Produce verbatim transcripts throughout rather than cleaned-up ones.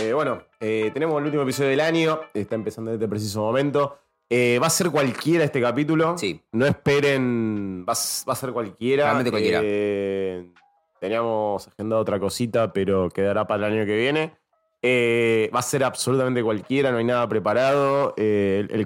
Eh, bueno, eh, tenemos el último episodio del año. Está empezando en este preciso momento. Eh, va a ser cualquiera este capítulo. Sí. No esperen. Va, a- va a ser cualquiera. Realmente cualquiera. Eh, teníamos agendado otra cosita, pero quedará para el año que viene. Eh, va a ser absolutamente cualquiera, no hay nada preparado. Eh, el, el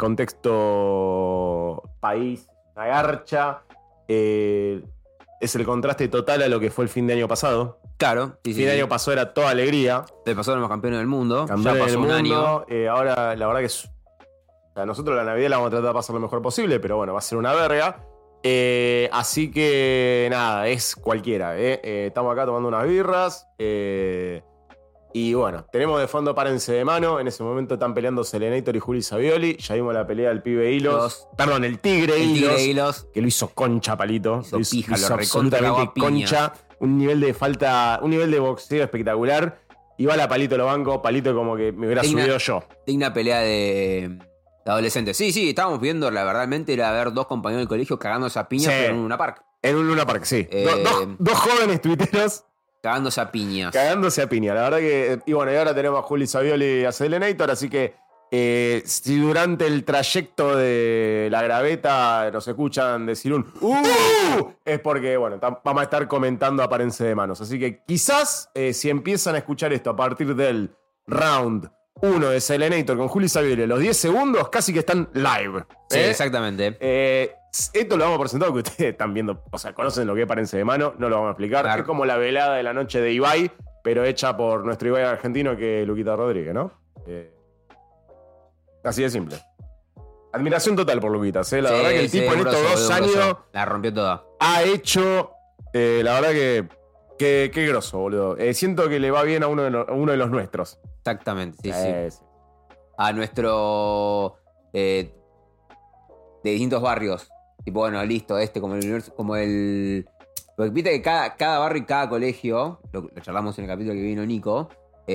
contexto país, una garcha. Eh, es el contraste total a lo que fue el fin de año pasado. Claro, sí, El sí. fin de sí. año pasado era toda alegría. Le pasó a los campeones del mundo. Campeones ya pasó del un mundo. año. Eh, ahora, la verdad que es. O sea, nosotros la Navidad la vamos a tratar de pasar lo mejor posible, pero bueno, va a ser una verga. Eh, así que nada, es cualquiera. Eh. Eh, estamos acá tomando unas birras. Eh, y bueno, tenemos de fondo Párense de Mano. En ese momento están peleando Selenator y Juli Savioli. Ya vimos la pelea del pibe Hilos. Los- Perdón, el Tigre El Hilos. Tigre Hilos. Que lo hizo concha, Palito. Hizo lo hizo, pija, lo lo hizo recontra absolutamente cagó a piña. concha. Un nivel de falta, un nivel de boxeo espectacular. Iba la Palito lo banco, Palito como que me hubiera Digna- subido yo. Digna pelea de, de adolescentes. Sí, sí, estábamos viendo, la verdad, realmente era ver dos compañeros del colegio cagándose a piñas Sí. pero en una park. En un Luna Park, sí. Eh, Do- dos, dos jóvenes tuiteros Cagándose a piñas. cagándose a piña. La verdad que. Y bueno, y ahora tenemos a Juli Savioli y a Selenator, así que eh, si durante el trayecto de la graveta nos escuchan decir un ¡Uh! Es porque, bueno, tam- vamos a estar comentando a Párense de Manos. Así que quizás eh, si empiezan a escuchar esto a partir del round uno de Selenator con Juli Savioli, los diez segundos casi que están live. Sí, ¿eh? exactamente. Eh, esto lo vamos a presentar porque ustedes están viendo, o sea, conocen lo que es Párense de Mano, no lo vamos a explicar. Claro. Es como la velada de la noche de Ibai, pero hecha por nuestro Ibai argentino que es Luquita Rodríguez, ¿no? Eh, así de simple. Admiración total por Luquitas, ¿eh? La Sí, verdad que el sí, tipo en un estos grosso, dos un años grosso. La rompió toda. ha hecho, eh, la verdad que, que, qué grosso, boludo. Eh, siento que le va bien a uno de, los- a uno de los nuestros. Exactamente, sí, sí. Eh, sí. A nuestro. eh, de distintos barrios. Tipo, bueno, listo, este como el universo- como el. Porque viste que cada, cada barrio y cada colegio, lo, lo charlamos en el capítulo que vino Nico.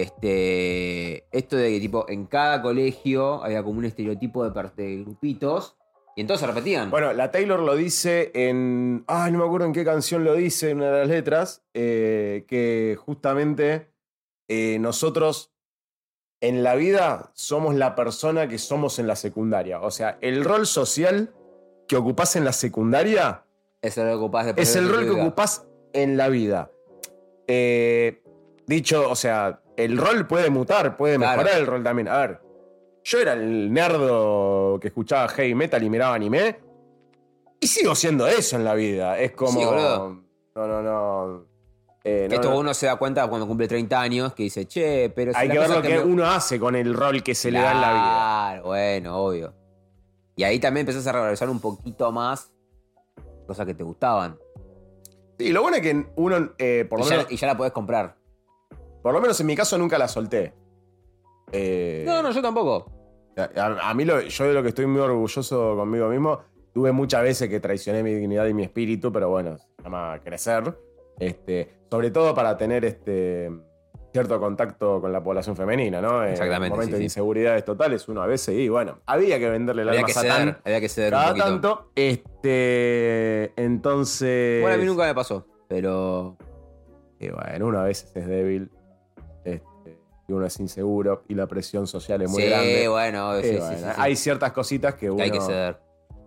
Este. Esto de que tipo, en cada colegio había como un estereotipo de, per- de grupitos. Y entonces se repetían. Bueno, la Taylor lo dice en. Ay, no me acuerdo en qué canción lo dice, en una de las letras. eh, que justamente eh, nosotros en la vida somos la persona que somos en la secundaria. O sea, el rol social que ocupás en la secundaria es el rol que ocupás después es de el tu rol que vida. ocupás en la vida. Eh, dicho, o sea, el rol puede mutar, puede Claro. mejorar el rol también. A ver, yo era el nerdo que escuchaba heavy metal y miraba anime. Y sigo siendo eso en la vida. Es como. Sí, boludo. no, no, no. Eh, Que no, esto no. uno se da cuenta cuando cumple treinta años, que dice, che, pero si Hay la que ver cosa lo que cambió- uno hace con el rol que se le da en la vida. Claro, bueno, obvio. Y ahí también empezás a revalorizar un poquito más cosas que te gustaban. Y lo bueno es que uno, eh, por, Y lo ya, menos, y ya la podés comprar. por lo menos en mi caso, nunca la solté. Eh, No, no, yo tampoco. A, a mí, lo, yo de lo que estoy muy orgulloso conmigo mismo, tuve muchas veces que traicioné mi dignidad y mi espíritu, pero bueno, se llama crecer. Este, sobre todo para tener este cierto contacto con la población femenina, ¿no? Exactamente, En momentos sí, de sí. inseguridades totales, uno a veces, y bueno, había que venderle el Había alma que a Satán ceder, había que ceder un cada poquito. tanto. Este, entonces... Bueno, a mí nunca me pasó, pero... Y bueno, uno a veces es débil, este, y uno es inseguro, y la presión social es muy sí, grande. bueno, obvio, Y sí, sí, bueno, sí, sí. hay ciertas cositas que Que uno... hay que ceder.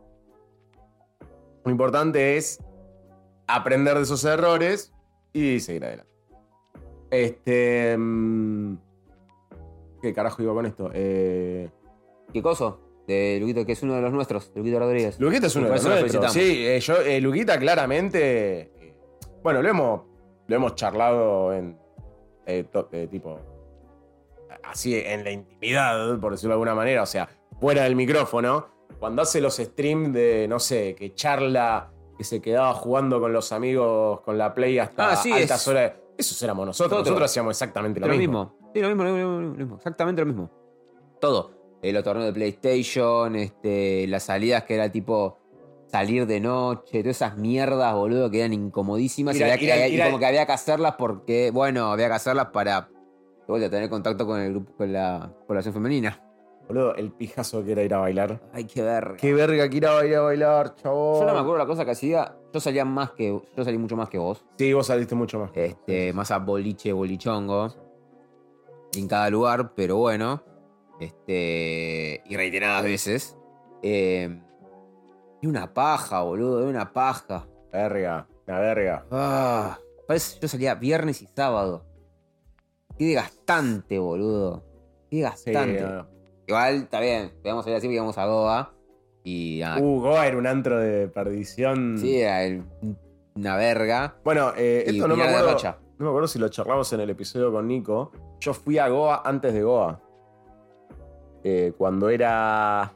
Lo importante es aprender de esos errores y seguir adelante. Este. mm, ¿Qué carajo iba con esto? Eh, ¿Qué coso? De Luquito, que es uno de los nuestros, Luquito Rodríguez. Luquita es uno de Por los eso lo nuestros. felicitamos. Sí, eh, yo, eh, Luquita claramente. eh, bueno, lo hemos, lo hemos charlado en. eh, to- eh, tipo. Así en la intimidad, por decirlo de alguna manera. O sea, fuera del micrófono. Cuando hace los streams de, no sé, que charla, que se quedaba jugando con los amigos con la Play hasta Ah, sí, altas es- horas. Esos éramos nosotros. Nosotros. Nosotros hacíamos exactamente lo, Lo mismo. mismo. Sí, lo mismo, lo mismo, lo mismo. Exactamente lo mismo. Todo. Eh, los torneos de PlayStation, este, las salidas que era tipo salir de noche, todas esas mierdas, boludo, que eran incomodísimas. Ir y, a- había, ir a- que- y ir a- como que había que hacerlas porque, bueno, había que hacerlas para de vuelta, tener contacto con el grupo, con la población femenina. Boludo, el pijazo que era ir a bailar. Ay, qué verga. Qué verga que ir a ir a bailar, chabón. Yo no me acuerdo la cosa que hacía. Yo salía más que. Yo salí mucho más que vos. Sí, vos saliste mucho más. Este, más a boliche, bolichongo. en cada lugar, pero bueno. Este. Y reiteradas veces. Eh, y una paja, boludo, una paja. Verga, una verga. Ah, parece que yo salía viernes y sábado. Qué desgastante, boludo. Qué desgastante. Sí, no. Igual, está bien. Vamos a ir así porque íbamos a Goa. Y nada. Uh, Goa era un antro de perdición. Sí, era el- una verga. Bueno, eh, Y esto no me, Pinar de acuerdo, Rocha. no me acuerdo si lo charlamos en el episodio con Nico. Yo fui a Goa antes de Goa. Eh, cuando era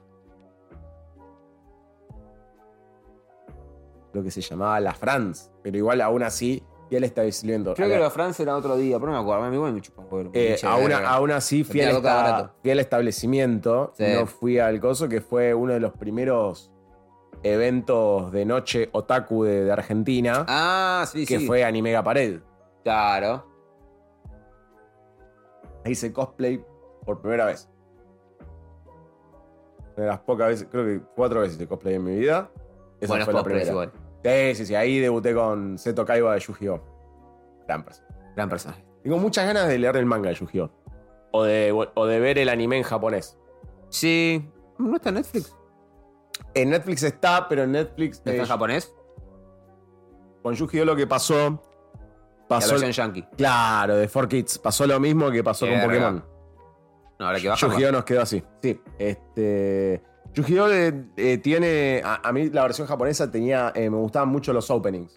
lo que se llamaba La France. Pero igual aún así, y el establecimiento. Creo A que ver, los France era otro día, pero no me acuerdo. Me, me chupan, huevo, eh, pinche aún, verga. aún así fui Me al, tira coca esta- barato. fui al establecimiento. Sí. No fui al coso, que fue uno de los primeros eventos de noche otaku de, de Argentina. Ah, sí, que sí. fue Anime Pared. Claro. Hice cosplay por primera vez. Una de las pocas veces, creo que cuatro veces hice cosplay en mi vida. Esa Buenos fue la cosplays primera. igual. Sí, sí, sí. Ahí debuté con Seto Kaiba de Yu-Gi-Oh! Gran persona. Gran personaje. Tengo muchas ganas de leer el manga de Yu-Gi-Oh! O de, o de ver el anime en japonés. Sí. ¿No está en Netflix? En Netflix está, pero en Netflix. ¿No está eh, en japonés? Con Yu-Gi-Oh! Lo que pasó. La Pasó. versión yankee. Claro, de four Kids. Pasó lo mismo que pasó con Verga. Pokémon. No, ahora que baja. Yu-Gi-Oh! Nos quedó así. Sí. Este. Yu-Gi-Oh! eh, eh, tiene. A, a mí la versión japonesa tenía. eh, me gustaban mucho los openings.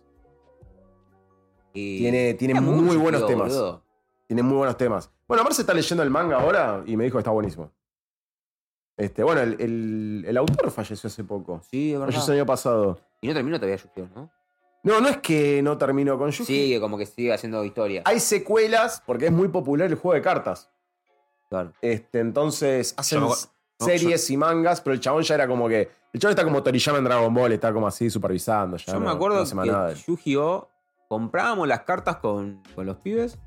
Y- Tiene, tiene Era muy mucho, buenos boludo, temas. boludo. Tiene muy buenos temas. Bueno, Mar se está leyendo el manga ahora y me dijo que está buenísimo. Este, bueno, el, el- el autor falleció hace poco. Sí, es Falleció el verdad. año pasado. Y no terminó todavía Yu-Gi-Oh, ¿no? No, no es que no terminó con Yu-Gi-Oh! Sigue como que sigue haciendo historia. Hay secuelas porque es muy popular el juego de cartas. Claro. Este, entonces hacen Yo me acuerdo- no, series y mangas, pero el chabón ya era como que. El chabón está como Toriyama en Dragon Ball, está como así supervisando. Ya Yo no- me acuerdo no hace más que nada. Yu-Gi-Oh! Comprábamos las cartas con, con los pibes.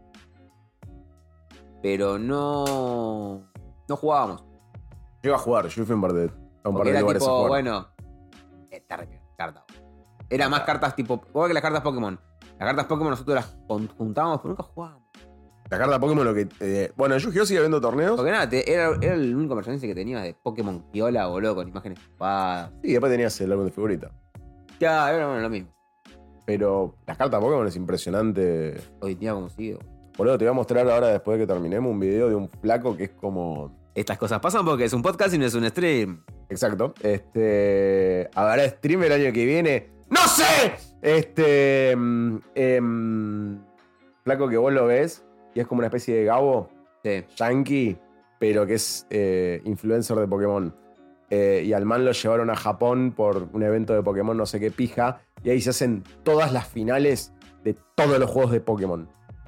Pero no. No jugábamos. Yo iba a jugar, yo fui a un par de, a un par Porque de era lugares a tipo, jugar. bueno. Esta re- carta. Era más cartas tipo. Igual que las cartas Pokémon. Las cartas Pokémon nosotros las con- juntábamos, pero nunca jugábamos. La carta Pokémon lo que. eh, bueno, en Yu-Gi-Oh! Sigue habiendo torneos. Porque nada, te- era, era el único merchandising que tenía de Pokémon Piola, boludo, con imágenes ocupadas. Y después tenías el álbum de figurita. Ya, era bueno, lo mismo. Pero las cartas Pokémon es impresionante. Hoy día como sigue. Boludo, te voy a mostrar ahora, después de que terminemos, un video de un flaco que es como. Estas cosas pasan porque es un podcast y no es un stream. Exacto. Este. Habrá stream el año que viene. ¡No sé! Este. mm, em, flaco que vos lo ves y es como una especie de Gabo Sí. yankee, pero que es eh, influencer de Pokémon. Eh, y al man lo llevaron a Japón por un evento de Pokémon, no sé qué pija. Y ahí se hacen todas las finales de todos los juegos de Pokémon.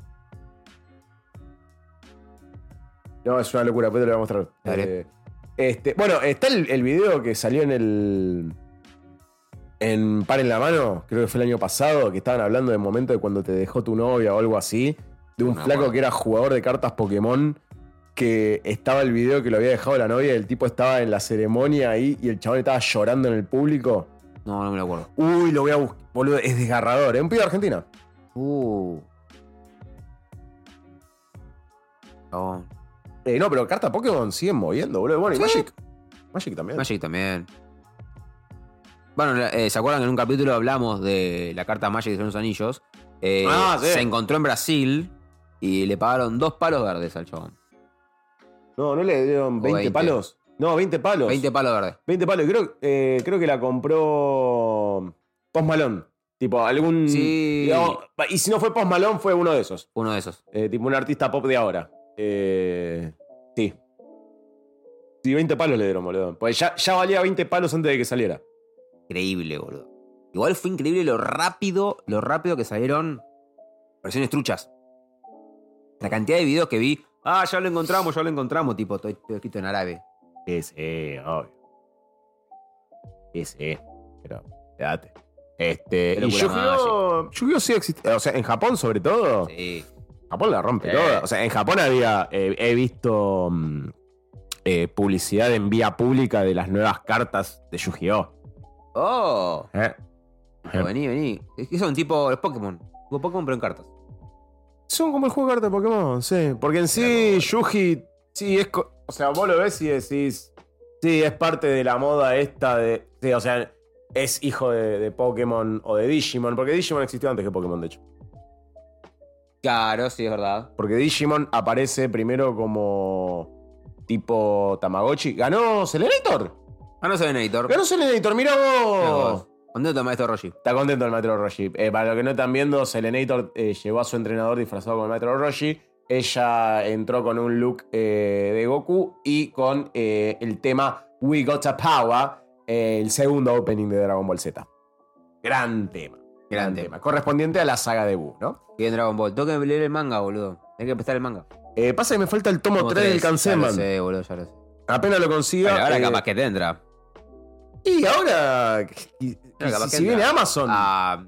No, es una locura, después te lo voy a mostrar. Dale. Eh, este, bueno, está el, el video que salió en el. En Par en la Mano, creo que fue el año pasado, que estaban hablando del momento de cuando te dejó tu novia o algo así. De un No me flaco acuerdo. que era jugador de cartas Pokémon. Que estaba el video que lo había dejado la novia y el tipo estaba en la ceremonia ahí y el chabón estaba llorando en el público. No, no me lo acuerdo. Uy, lo voy a buscar. Boludo, es desgarrador. Es un pibe de Argentina. Uh. Chabón. Eh, no, pero cartas Pokémon siguen moviendo, boludo. Bueno, y Sí. Magic. Magic también. Magic también. Bueno, eh, ¿se acuerdan que en un capítulo hablamos de la carta Magic de los Anillos? Eh, Ah, sí. Se encontró en Brasil y le pagaron dos palos verdes al chabón. No, no le dieron veinte, veinte. palos. No, veinte palos. veinte palos verdes. veinte palos. Creo, eh, creo que la compró Post Malone. Tipo, algún. Sí. digamos, y si no fue Post Malone, fue uno de esos. Uno de esos. Eh, tipo un artista pop de ahora. Eh, sí. Sí, veinte palos le dieron, boludo. Pues ya, ya valía veinte palos antes de que saliera. Increíble, boludo. Igual fue increíble lo rápido, lo rápido que salieron versiones truchas. La cantidad de videos que vi. Ah, ya lo encontramos, ya lo encontramos. Tipo, todo, todo escrito en árabe. Sí, sí, obvio. Sí, sí. Pero, quédate. Este. Qué Y locura Yu-Gi-Oh! Yu-Gi-Oh! Sí existe. O sea, en Japón, sobre todo. Sí. Japón la rompe Sí. toda. O sea, en Japón había. eh, he visto. mm, eh, publicidad en vía pública de las nuevas cartas de Yu-Gi-Oh! Oh. ¿Eh? Vení, vení. Es que son tipo los Pokémon. Tipo Pokémon, pero en cartas. Son como el juego de cartas de Pokémon, sí. Porque en sí, Yugi, sí, es. co- O sea, vos lo ves y decís. Sí, es parte de la moda esta de. Sí, o sea, es hijo de, de Pokémon o de Digimon. Porque Digimon existió antes que Pokémon, de hecho. Claro, sí, es verdad. Porque Digimon aparece primero como. Tipo Tamagotchi. ¿Ganó Selerator? Ah, no soy Editor. Ganó Selerator, mirá vos. Contento, maestro Roshi. Está contento el maestro Roshi. Eh, para los que no están viendo, Selenator eh, llevó a su entrenador disfrazado con el maestro Roshi. Ella entró con un look eh, de Goku y con eh, el tema We Got a Power, eh, el segundo opening de Dragon Ball Z. Gran tema. Gran, Gran tema. tema. Correspondiente a la saga de Buu, ¿no? Y en Dragon Ball. Tengo que leer el manga, boludo. Hay que prestar el manga. Eh, pasa que me falta el tomo, Tomo tres del tres, Ya lo Kanseman. sé, boludo, ya lo sé. Apenas lo consiga. Pero ahora eh, capaz que tendrá. Y ahora. Y, y Ahora capaz si, que si entra viene Amazon. A.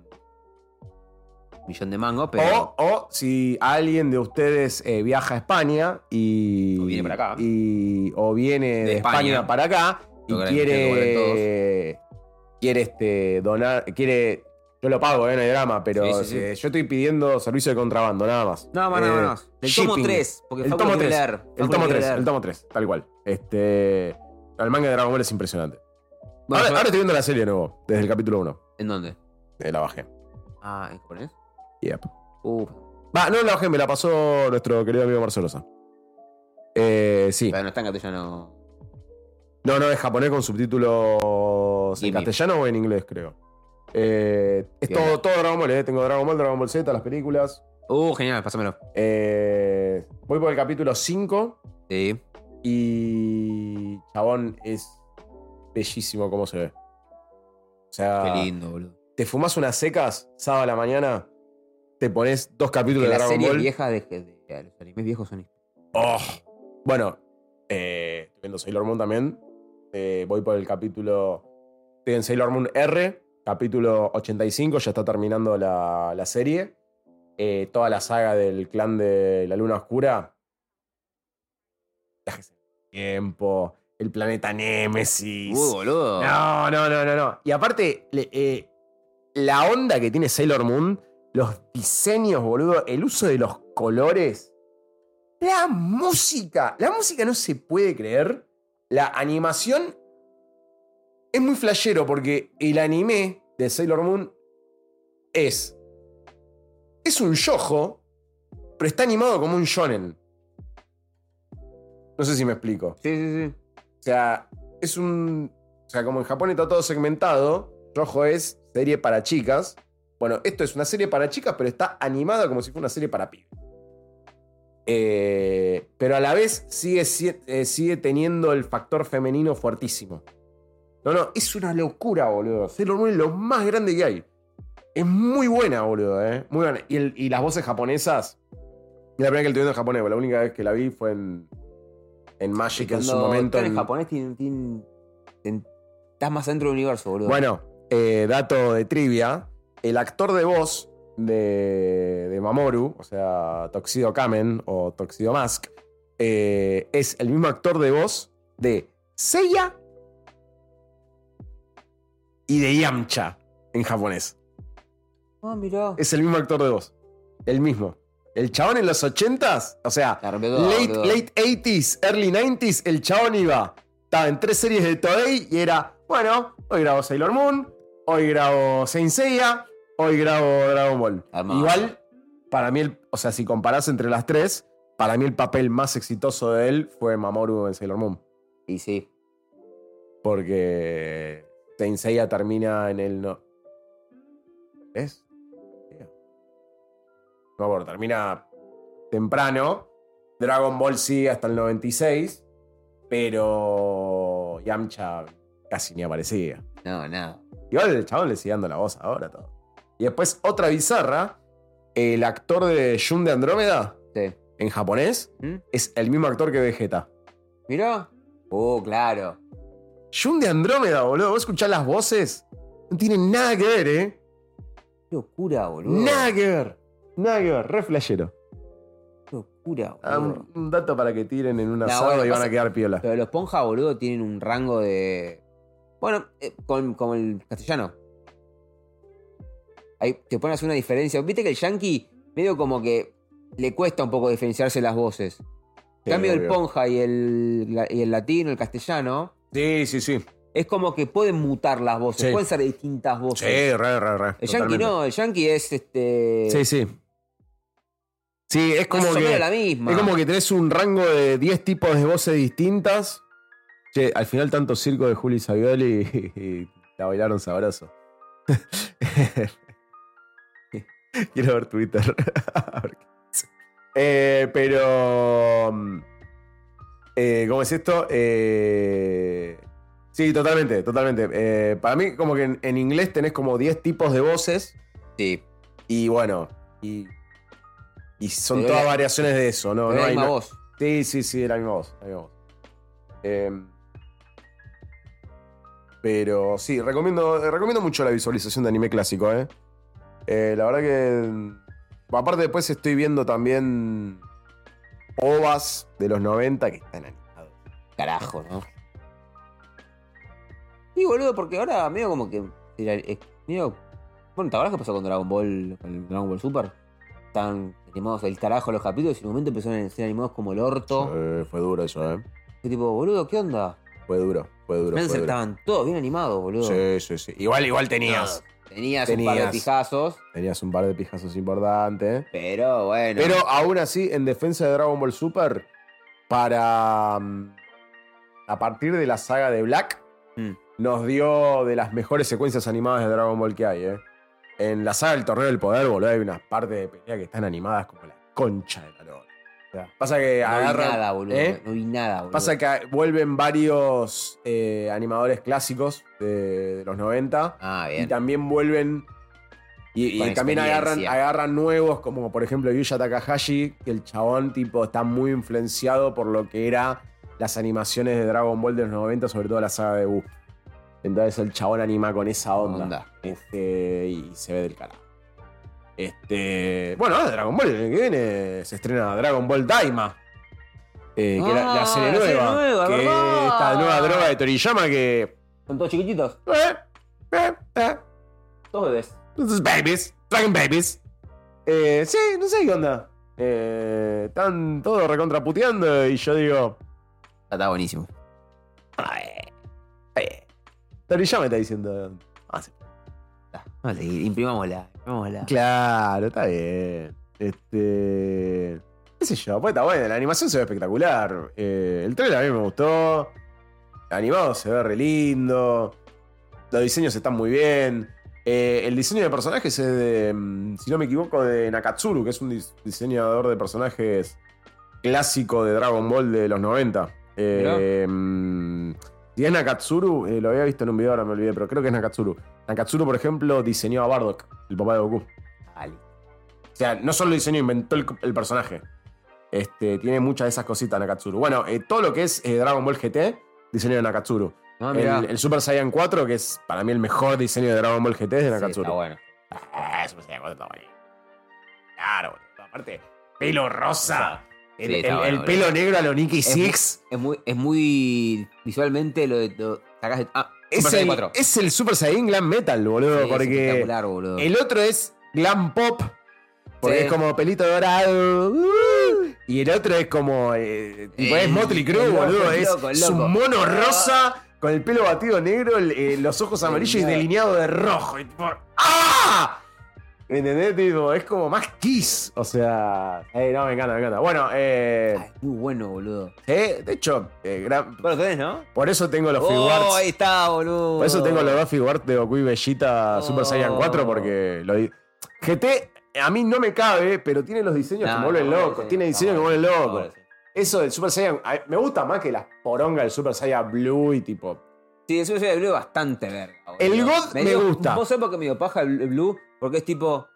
Millón de mangos, pero. O, o si alguien de ustedes eh, viaja a España y. O viene para acá. Y, o viene de, De España. España. para acá y Lo que quiere. Quiere este, donar. Quiere. Yo lo pago, eh, no hay drama, pero Sí, sí, sí. eh, yo estoy pidiendo servicio de contrabando, nada más. No, más, nada Eh, más. El tomo shipping. tres. Porque El Facu tomo lo quiere tres. leer. El Facu tomo lo quiere tres, leer. el tomo tres, tal cual. Este. El manga de Dragon Ball es impresionante. Bueno, ahora, yo- ahora estoy viendo la serie de nuevo, desde el capítulo uno. ¿En dónde? Eh, la bajé. Ah, ¿en japonés? Yep. Uf. Va, no la bajé, me la pasó nuestro querido amigo Marcelosa. Eh, sí. Pero no está en castellano. No, no, es japonés con subtítulos en Gimme. castellano o en inglés, creo. Eh, es Piola. todo, todo Dragon Ball, eh. Tengo Dragon Ball, Dragon Ball Z, las películas. Uh, genial, pásamelo. Eh, voy por el capítulo cinco Sí. y. Chabón, es bellísimo cómo se ve. O sea, Qué lindo, boludo. te fumas unas secas, sábado a la mañana, te pones dos Que capítulos de las Dragon series Ball. viejas de, de- de- los animes viejos son. Oh. Bueno, eh, estoy viendo Sailor Moon también. Eh, voy por el capítulo. Estoy en Sailor Moon R, capítulo ochenta y cinco, ya está terminando la, la serie. Eh, toda la saga del clan de la Luna Oscura. Viajes en el tiempo, el planeta Némesis. Uh, boludo. No, no, no, no, no. Y aparte, le- eh, la onda que tiene Sailor Moon, los diseños, boludo, el uso de los colores, la música. La música no se puede creer. La animación es muy flashero porque el anime de Sailor Moon es. Es un shoujo, pero está animado como un shonen. No sé si me explico. Sí, sí, sí. O sea, es un. O sea, como en Japón está todo segmentado, Shoujo es serie para chicas. Bueno, esto es una serie para chicas, pero está animada como si fuera una serie para pibes. Eh, pero a la vez sigue, si- eh, sigue teniendo el factor femenino fuertísimo. No, no, es una locura, boludo. Sailor Moon es lo más grande que hay. Es muy buena, boludo, eh. Muy buena. Y, el- y las voces japonesas. Es la primera que estoy viendo en japonés, porque la única vez que la vi fue en. En Magic en su Cuando momento. estás en en- japonés, tienen- tienen- ten- estás más dentro del universo, boludo. Bueno, eh, dato de trivia. El actor de voz de, de Mamoru, o sea, Tuxedo Kamen o Tuxedo Mask, eh, es el mismo actor de voz de Seiya y de Yamcha en japonés. Ah, mirá. Es el mismo actor de voz. El mismo. El chabón en los ochentas, o sea, La rompió toda, late, boludo. late eighties, early nineties, el chabón iba. Estaba en tres series de Toei y era, bueno, hoy grabo Sailor Moon, hoy grabo Saint Seiya, hoy grabo Dragon Ball. Armado. Igual, para mí, el, o sea, si comparás entre las tres, para mí el papel más exitoso de él fue Mamoru en Sailor Moon. Y sí. Porque Saint Seiya termina en el... No, ¿es? No, bueno, termina temprano. Dragon Ball sí hasta el noventa y seis. Pero Yamcha casi ni aparecía. No, nada. Igual el chabón le sigue dando la voz ahora todo. Y después otra bizarra. El actor de Jun de Andrómeda, Sí. en japonés, ¿Mm? es el mismo actor que Vegeta. Mirá. Oh, claro. Jun de Andrómeda, boludo. Vos escuchás las voces. No tienen nada que ver, ¿eh? Qué locura, boludo. Nada que ver. Nada que ver. Re flashero. Qué locura, Ah, boludo. un, un dato para que tiren en un No, asado bueno, y van pasa- a quedar piola. Pero los ponja, boludo, tienen un rango de. Bueno, eh, con, como el castellano. Ahí te pones una diferencia. Viste que el yankee, medio como que le cuesta un poco diferenciarse las voces. En cambio, obvio. el ponja y el, la- y el latino, el castellano, Sí, sí, sí. es como que pueden mutar las voces, Sí. pueden ser distintas voces. Sí, re, re, re. El yankee totalmente. no, el yankee es este. Sí, sí. Sí, es como más o que. menos la misma. Es como que tenés un rango de diez tipos de voces distintas. Che, al final tanto circo de Juli Savioli y, y la bailaron sabroso. Quiero ver Twitter. A ver qué dice. Eh, pero. mm, eh, ¿Cómo es esto? Eh, sí, totalmente, totalmente. Eh, para mí, como que en, en inglés tenés como diez tipos de voces. Sí. Y bueno. Y, y son Pero todas la- variaciones de eso, ¿no? Pero no la hay misma no- voz. Sí, sí, sí, la misma voz. La misma voz. Eh, pero sí, recomiendo, recomiendo mucho la visualización de anime clásico, ¿eh? Eh, la verdad que. Aparte, después estoy viendo también O V As de los noventa que están animados. Carajo, ¿no? Sí, boludo, porque ahora medio como que. era- es medio- bueno, ¿te acuerdas qué pasó con Dragon Ball, con el Dragon Ball Super? Están animados el carajo los capítulos y en un momento empezaron a ser animados como el orto. Eh, fue duro eso, ¿eh? Y tipo, boludo, ¿qué onda? Fue duro, fue duro. Spencer Fue duro. estaban todos bien animados, boludo. Sí, sí, sí. Igual, igual tenías. Tenías, un par de Tenías. pijazos, Tenías un par de pijazos importantes. pero bueno. Pero aún así, en defensa de Dragon Ball Super, para. mm, A partir de la saga de Black, Mm. nos dio de las mejores secuencias animadas de Dragon Ball que hay, ¿eh? En la saga del Torneo del Poder, boludo, hay unas partes de pelea que están animadas como la concha de la lora. O sea, pasa que no agarran. vi nada, boludo. ¿eh? No vi nada, boludo. Pasa que vuelven varios eh, animadores clásicos de, de los noventa. Ah, Y bien. también vuelven. Y, y Con también agarran, experiencia. agarran nuevos, como por ejemplo Yuya Takahashi, que el chabón tipo está muy influenciado por lo que era las animaciones de Dragon Ball de los noventa, sobre todo la saga de Buu. Entonces el chabón anima con esa onda. Onda. Este, y se ve del carajo. Este. Bueno, ahora Dragon Ball, el año que viene se estrena Dragon Ball Daima. Eh, que era Ah, la serie la serie nueva. nueva, que ¿verdad? esta nueva droga de Toriyama que. Son todos chiquititos. Eh, eh, eh. Todos bebés. Entonces, babies, Dragon Babies. Eh, sí, no sé qué onda. Eh, están todos recontraputeando y yo digo. Está buenísimo. Ay, ay. Toriyama está diciendo. Ah, sí. Vamos a seguir. Imprimámosla. Imprimámosla. Claro, está bien. Este. ¿Qué sé yo? Pues está bueno. La animación se ve espectacular. Eh, el trailer a mí me gustó. El animado se ve re lindo. Los diseños están muy bien. Eh, el diseño de personajes es de, mm, si no me equivoco, de Nakatsuru, que es un dis- diseñador de personajes clásico de Dragon Ball de los noventa. Eh, mm, si es Nakatsuru, eh, lo había visto en un video, ahora me olvidé, pero creo que es Nakatsuru. Nakatsuru, por ejemplo, diseñó a Bardock, el papá de Goku. Vale. O sea, no solo diseñó, inventó el, el personaje. Este, tiene muchas de esas cositas Nakatsuru. Bueno, eh, todo lo que es eh, Dragon Ball G T, diseño de Nakatsuru. Ah, mirá. el, el Super Saiyan cuatro, que es para mí el mejor diseño de Dragon Ball G T, es de Sí, Nakatsuru. está bueno. Ah, Super Saiyan cuatro está bueno. Claro, boludo. Aparte, pelo rosa. El, Sí, está el- bueno, el boludo. pelo negro a lo Nicky Es Six. Es muy, es muy visualmente lo de. Lo, sacás de- ah, Es, Super Saiyan el, cuatro. es el Super Saiyan Glam Metal, boludo. Sí, es porque espectacular, boludo. el otro es Glam Pop. Porque Sí. es como pelito dorado. uh, y el otro es como. Eh, tipo, es El- Motley Crue, el loco, boludo. el es, loco, el es un loco. mono Ah. rosa con el pelo batido negro, el- eh, los ojos amarillos y Delineado. delineado de rojo. Y tipo, ¡ah! ¿Me entendés? Tipo, es como más Kiss. O sea. eh, no, me encanta, me encanta. Bueno, eh. Ay, muy bueno, boludo. eh, de hecho, eh, gran- Vos lo tenés, ¿no? por eso tengo los Oh, figuarts. ahí está, boludo. Por eso tengo los dos figuarts de Goku y Vegeta Super Oh. Saiyan cuatro, porque lo di- G T a mí no me cabe, pero tiene los diseños que me vuelven loco. Tiene diseños que me vuelven loco. Eso del Super Saiyan, a- me gusta más que las porongas del Super Saiyan Blue y tipo. Sí, eso se Blue bastante verga. boludo. El God me dio- gusta. Vos sabés por qué me dio paja el el Blue, porque es tipo.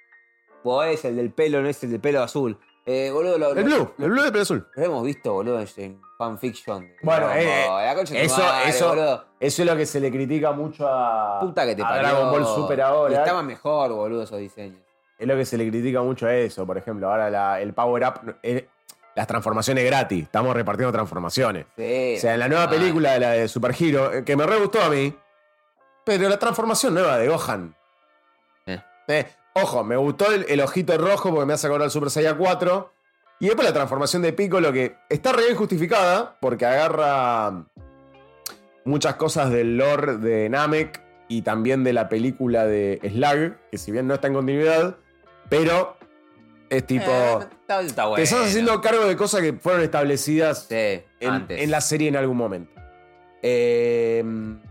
Vos es el del pelo, no es el del pelo azul. Eh, boludo, lo, El lo- Blue, el Blue de pelo azul. Lo hemos visto, boludo, en- en fanfiction. Bueno, Dragon eh, Ball. La concha de tu eso- madre, eso- boludo. Eso es lo que se le critica mucho a, Puta que te a parió. Dragon Ball Super Y ahora. estaban mejor, boludo, esos diseños. Es lo que se le critica mucho a eso. Por ejemplo, ahora la- el Power Up, eh, las transformaciones gratis. Estamos repartiendo transformaciones. Sí. O sea, en la nueva ah, película de la de Super Hero, eh, que me re gustó a mí, pero la transformación nueva de Gohan. Eh. Eh, Ojo, me gustó el, el ojito rojo porque me hace acordar al Super Saiyan cuatro. Y después la transformación de Piccolo, que está re bien justificada porque agarra muchas cosas del lore de Namek y también de la película de Slug, que si bien no está en continuidad, pero es tipo... Eh, está, está bueno. Te estás haciendo cargo de cosas que fueron establecidas Sí, en, antes. en la serie en algún momento. Eh,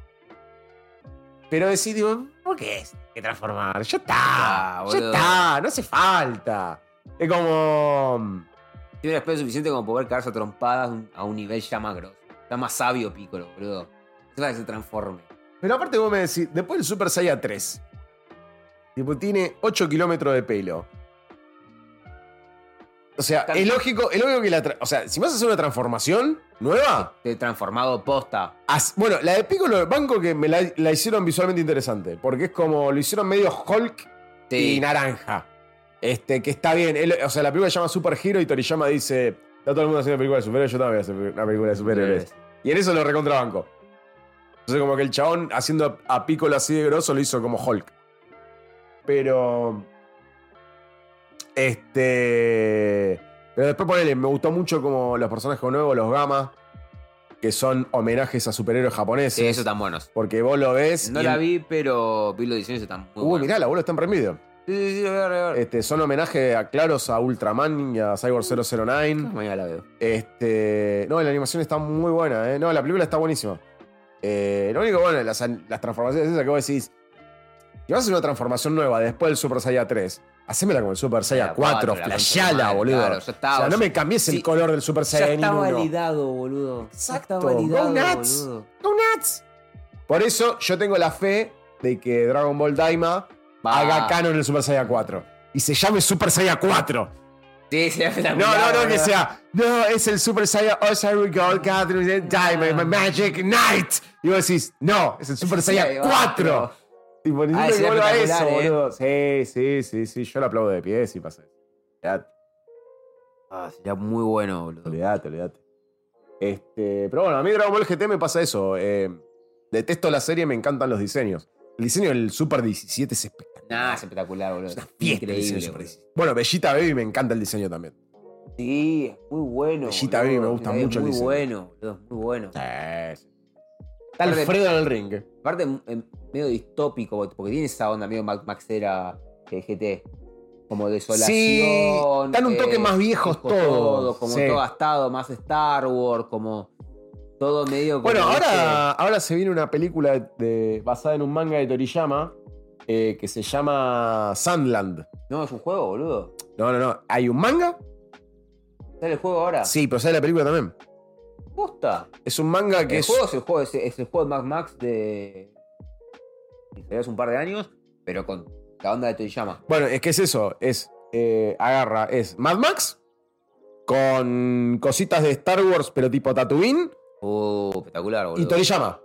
pero decís, digo, ¿por qué es que transformar? Ya está, Ah, ya boludo. está, no hace falta. Es como... Tiene una especie suficiente como poder cagarse a trompadas a un nivel ya más grosso. Está más sabio Piccolo, boludo. Es para que se transforme. Pero aparte vos me decís, después del Super Saiyan tres, tipo, tiene ocho kilómetros de pelo. O sea, Tan- es lógico, es lógico que la... tra- O sea, si vas a hacer una transformación nueva... Te he transformado posta. Haz- bueno, la de Piccolo Banco que me la, la hicieron visualmente interesante. Porque es como, lo hicieron medio Hulk Sí. y naranja. Este, que está bien. Él- o sea, la película se llama Super Hero y Toriyama dice, está todo el mundo haciendo película de superhéroes, yo también voy a hacer una película de superhéroes. Y en eso lo recontrabanco. Entonces como que el chabón haciendo a Piccolo así de grosso lo hizo como Hulk. Pero... Este... Pero después ponele, me gustó mucho como los personajes nuevos, los Gamma, que son homenajes a superhéroes japoneses. Sí, eso están buenos. Porque vos lo ves... No y la el- vi, pero vi los diseños, están muy Uy, buenos. mirá, la abuelo está en Prime. Sí, sí, sí, lo voy a ver, lo voy a ver. Este, son homenajes a claros a Ultraman y a Cyborg cero cero nueve. Mañana la veo. Este, no, la animación está muy buena, ¿eh? No, la película está buenísima. Eh, lo único bueno, las, las transformaciones esas que vos decís, si vas a hacer una transformación nueva después del Super Saiyan tres, hacémela como el Super Saiyan cuatro, la flasheala, concha de madre, boludo. claro, ya está, o sea, no ya- me cambies el sí, color del Super Ya Saiyan está uno. validado, boludo. Exacto. Ya está validado, Go nuts. boludo. Go nuts. Por eso yo tengo la fe de que Dragon Ball Daima Va. haga canon en el Super Saiyan cuatro. Y se llame Super Saiyan cuatro. Sí, sí, No, no, no, que sea. No, es el Super Saiyan Osari Gold Catherine Diamond, my Magic Knight. Y vos decís, no, es el Super Sí, Saiyan ahí va, cuatro. Tipo, Ah, necesito que sería vuelva a eso, espectacular, ¿eh? boludo. Sí, sí, sí, sí. Yo lo aplaudo de pie si pasa eso. Olvidate, Ah, sería muy bueno, boludo. olvidate, olvidate. Este, pero bueno, a mí Dragon Ball G T me pasa eso. eh, detesto la serie, me encantan los diseños. El diseño del Super diecisiete es espectacular. Nah, es espectacular, boludo. Es una fiesta el diseño del Increíble, Super boludo. diecisiete. Bueno, Bellita Baby me encanta el diseño también. Sí, es muy bueno. Bellita boludo. Baby me gusta Es mucho el muy diseño. bueno, boludo. Es muy bueno. Sí, sí. Está Alfredo en el ring. Aparte, em, medio distópico, porque tiene esa onda medio Max Maxera que G T. Como desolación. Sí, están un toque más viejos viejo todos, todo, como sí. todo gastado, más Star Wars, como todo medio como. Bueno, ¿viste? ahora, ahora se viene una película de, basada en un manga de Toriyama eh, que se llama Sandland. No, es un juego, boludo. No, no, no. ¿Hay un manga? ¿Sale el juego ahora? Sí, pero sale la película también. Posta. Es un manga que El es... juego es el juego, es, es el juego de Max Max de. de hace un par de años, pero con la onda de Toriyama. Bueno, es que es eso. Es... eh, agarra, es Mad Max con cositas de Star Wars, pero tipo Tatooine, Uh, espectacular, boludo. y Toriyama.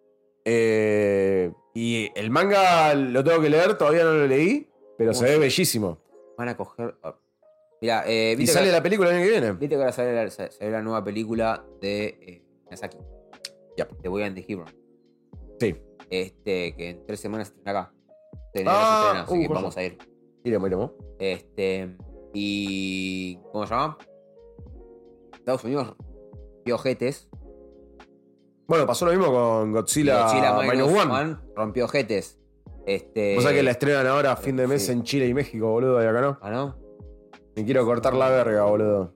Eh, y el manga lo tengo que leer, todavía no lo leí, pero Oh, se ve sí. bellísimo. Van a coger. ah. Mira, eh, Y viste, sale que, la película el año que viene. viste que ahora sale la, sale la nueva película de eh, Miyazaki. Yep. The Boy and the Hero. Sí. Este, que en tres semanas se estrena acá. Se Ah, se estrena, así uh, que joya. vamos a ir. Iremos, iremos. Este. Y. ¿Cómo se llama? Estados Unidos vio ojetes. Bueno, pasó lo mismo con Godzilla, Godzilla Minus Minus One. One rompió ojetes. Este. O sea que la estrenan ahora a fin de mes sí. en Chile y México, boludo, y acá no. Ah, ¿no? Me quiero cortar la verga, boludo.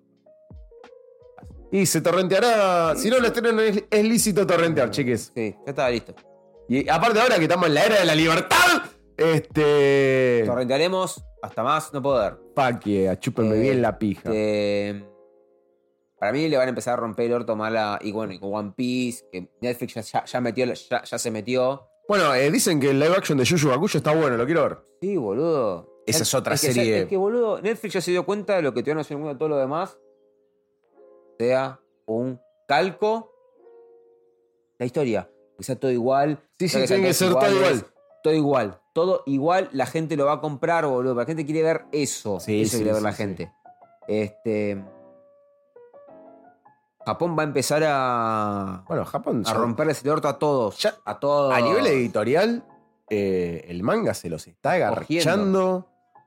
Y se torrenteará. Si no la estrenan, es, es lícito torrentear, chiques. Sí, ya estaba listo. Y aparte, ahora que estamos en la era de la libertad, este. Torrentearemos hasta más no poder. Pa' que chúpenme Eh, bien la pija. Este, para mí le van a empezar a romper el orto mala. Y bueno, y con One Piece, que Netflix ya, ya, ya metió, ya, ya se metió. Bueno, eh, dicen que el live action de Yu Yu Hakusho está bueno, lo quiero ver. Sí, boludo. Esa es otra que, serie. Es que, boludo, Netflix ya se dio cuenta de lo que te van a hacer el mundo todo lo demás. Sea un calco. La historia. Que sea todo igual. Sí, sí, que sean tiene que todos ser todo iguales, igual. Todo igual. Todo igual. La gente lo va a comprar, boludo. La gente quiere ver eso. Sí, eso sí, quiere ver sí, la sí. gente. Este. Japón va a empezar a. Bueno, Japón. A ya- romperles el orto a todos. Ya- a todos. A nivel editorial, eh, el manga se los está agarchando.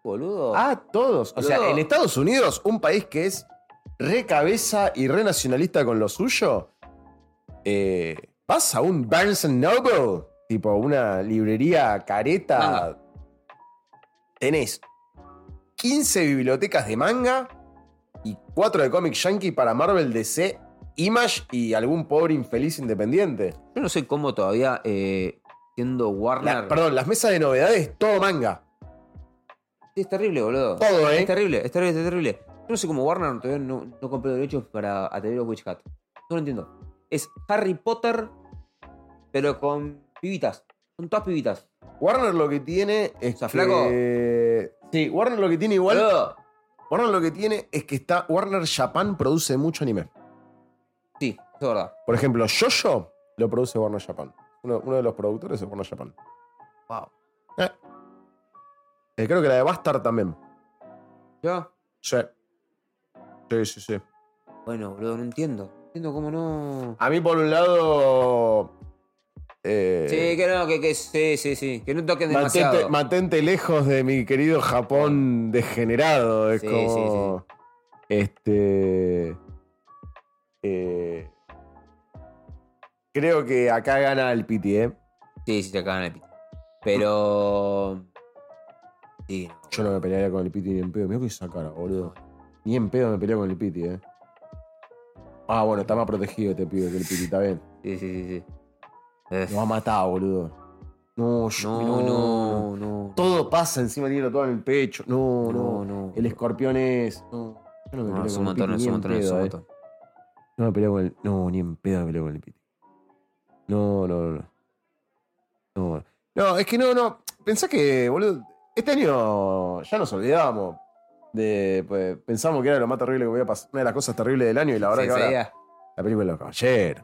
boludo. A todos. O sea, Boludo. en Estados Unidos, un país que es re cabeza y re nacionalista con lo suyo, eh, vas a un Barnes and Noble, tipo una librería careta, Manga. tenés quince bibliotecas de manga y cuatro de cómic yankee para Marvel, D C, Image y algún pobre infeliz independiente. Yo no sé cómo todavía, eh, siendo Warner... La- perdón, las mesas de novedades, todo manga. Sí, es terrible, boludo. Todo, ¿eh? Es terrible, es terrible, es terrible. Yo no sé cómo Warner todavía no, no compró derechos para Atelier of Witch Hat. No lo entiendo. Es Harry Potter, pero con pibitas. Son todas pibitas. Warner lo que tiene es O sea, que... flaco. Sí, Warner lo que tiene igual... Boludo. Warner lo que tiene es que está... Warner Japan produce mucho anime. Sí, eso es verdad. Por ejemplo, JoJo lo produce Warner Japan. Uno, uno de los productores es Warner Japan. Wow. Eh. Eh, creo que la de Bastard también. ¿Yo? Sí. Sí, sí, sí. Bueno, boludo, no entiendo. No entiendo cómo no... A mí, por un lado... eh, Sí, que no, que, que sí, sí, sí. Que no toquen demasiado. mantente, mantente lejos de mi querido Japón degenerado. Es Sí, como... Este... eh, creo que acá gana el Piti, ¿eh? Sí, sí, se acaban el pito. Pero... Sí, no. Yo no me pelearía con el Piti ni en pedo. Mira que esa cara, boludo. Ni en pedo me peleo con el Piti, ¿eh? Ah, bueno, está más protegido este pibe que el Piti, está bien. Sí, sí, sí, sí. Eh, Nos va a matar, boludo. No, yo, No, no, no. Todo pasa encima, tiene todo en el pecho. No, No, no. no. El escorpión es. No, yo no me No, peleo es un con el montón, Piti es ni un en montón, es pedo, un eh. montón. No me peleo con el. No, ni en pedo me peleo con el Piti. No, no, no. No, no es que no, no. Pensá que, boludo. Este año ya nos olvidábamos. De, pues, pensamos que era lo más terrible que podía pasar. Una de las cosas terribles del año y la verdad Sí, que ahora. seguía. La película de los caballeros.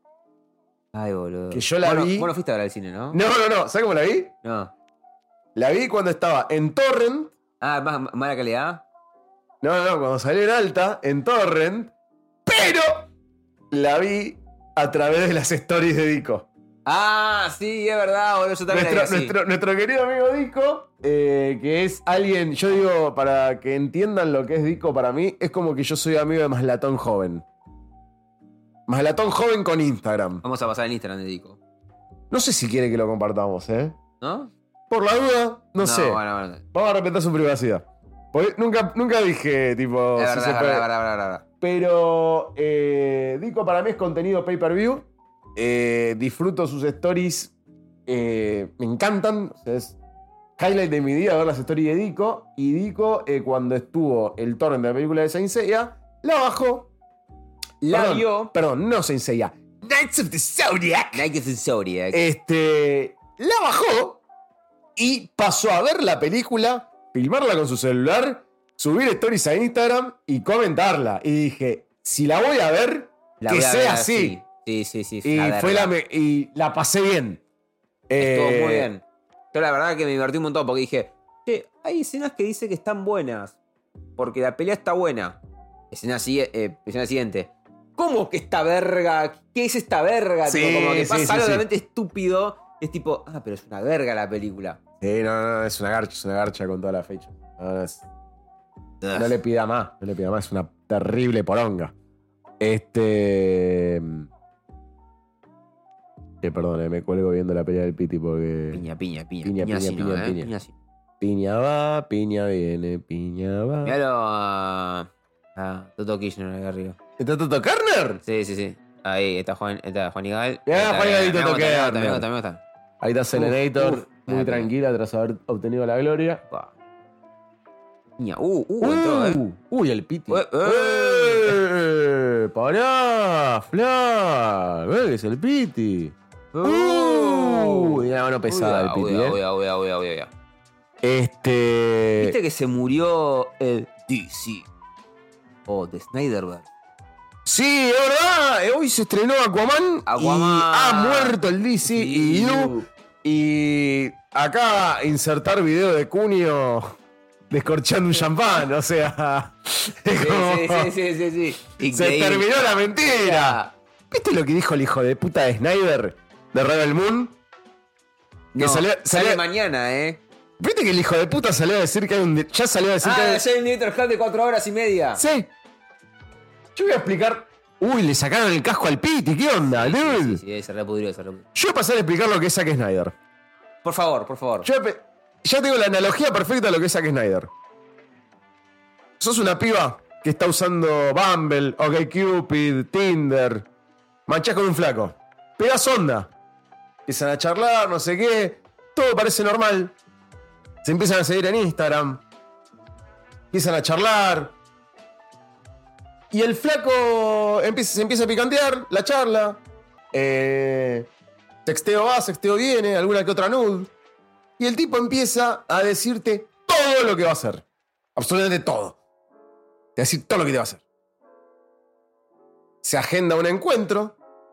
Ay, boludo. Que yo la Bueno, vi- Vos no fuiste a ver al cine, ¿no? No, no, no. ¿Sabes cómo la vi? No. La vi cuando estaba en Torrent. Ah, más mala calidad. No, no, no, cuando salió en alta, en Torrent. Pero la vi a través de las stories de Dico. Ah, sí, es verdad, boludo. Yo también la vi Nuestro, así. nuestro, nuestro querido amigo Dico, eh, que es alguien, yo digo, para que entiendan lo que es Dico para mí, es como que yo soy amigo de Maslatón Joven. Maslatón Joven con Instagram. Vamos a pasar el Instagram de Dico. No sé si quiere que lo compartamos, ¿eh? ¿No? Por la duda, no, sé. Bueno, bueno. Vamos a respetar su privacidad. Porque nunca, nunca dije, tipo, Es si verdad, se es puede. verdad, es verdad, es verdad. Pero eh, Dico para mí es contenido pay-per-view. Eh, disfruto sus stories. eh, me encantan. O sea, es highlight de mi día ver las stories de Dico. Y Dico, eh, cuando estuvo el torrent de la película de Saint Seiya, la bajó. La perdón, vio. Perdón, no Saint Seiya. Knights of the Zodiac. Nike is Zodiac. Este, la bajó y pasó a ver la película, filmarla con su celular, subir stories a Instagram y comentarla. Y dije, si la voy a ver, La que voy a sea ver así. Sí, sí, sí. sí Y, la fue verga. la me- y la pasé bien. Estuvo Eh, muy bien. Yo la verdad que me divertí un montón porque dije, che, hay escenas que dice que están buenas. Porque la pelea está buena. Escena, sigue- eh, escena siguiente. ¿Cómo que esta verga? ¿Qué es esta verga? Sí, Tipo, como que sí, pasa sí, algo sí. realmente estúpido. Es tipo, ah, pero es una verga la película. Sí, no, no, no, es una garcha, es una garcha con toda la fecha. No, no, es- no le pida más, no le pida más, es una terrible poronga. Este. Eh, perdón, eh, me cuelgo viendo la pelea del Piti porque. Piña, piña, piña. Piña, Piña, piña, sí, ¿no, piña, eh? piña. Piña sí. Piña va, piña viene, piña va. Míralo a. a Toto Kirchner ahí arriba. ¿Está Toto Kerner? Sí, sí, sí. Ahí está Juan, está Juan Igal. Mirá, Está- Juan Igal y me Toto gusta, me gusta, Kirchner. me gusta, me gusta. Ahí está Selenator, uf, muy me da tranquila tras haber obtenido la gloria. Pa. Piña. Uh, uh, entró, eh. Uh, uy, el Piti. Eh, ¡Eh! ¡Pará! ¡Flac! ¿Ves que es el Piti? ¡Uh! Y la mano pesada del Piti, Uy, ¿eh? uy, uy, uy, uy, uy. Este. ¿Viste que se murió el D C? O de Snyderberg. Sí, es verdad. eh, Hoy se estrenó Aquaman. Aquaman. Y ha muerto el D C Sí. y U. Y acá insertar video de Cunio descorchando un champán. O sea. es Sí, como- sí, sí, sí, sí, sí. Se Increíble. terminó la mentira. ¿Viste lo que dijo el hijo de puta de Snyder de Rebel Moon? Que No, salió- sale salió- mañana, ¿eh? ¿Viste que el hijo de puta salió a decir que hay un... Ya salió a decir que Ah, hay... ya hay un Director Cut de cuatro horas y media. Sí. Yo voy a explicar... Uy, le sacaron el casco al Piti, ¿qué onda, Sí, dude? sí, sí, sí, se repudrió, se repudrió. Yo voy a pasar a explicar lo que es Zack Snyder. Por favor, por favor. Yo pe- ya tengo la analogía perfecta de lo que es Zack Snyder. Sos una piba que está usando Bumble, OkCupid, Tinder. Manchás con un flaco. Pegás onda. Empiezan a charlar, no sé qué. Todo parece normal. Se empiezan a seguir en Instagram. Empiezan a charlar. Y el flaco empieza, se empieza a picantear la charla. Eh, sexteo va, sexteo viene, alguna que otra nude. Y el tipo empieza a decirte todo lo que va a hacer. Absolutamente todo. Te va a decir todo lo que te va a hacer. Se agenda un encuentro.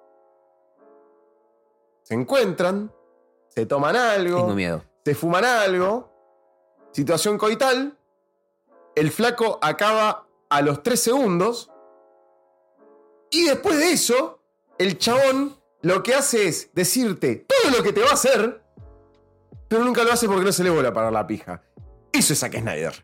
Se encuentran. Se toman algo. Tengo miedo. Se fuman algo. Situación coital. El flaco acaba a los tres segundos. Y después de eso, el chabón lo que hace es decirte todo lo que te va a hacer, pero nunca lo hace porque no se le vuelve a parar la pija. Eso es Zack Snyder.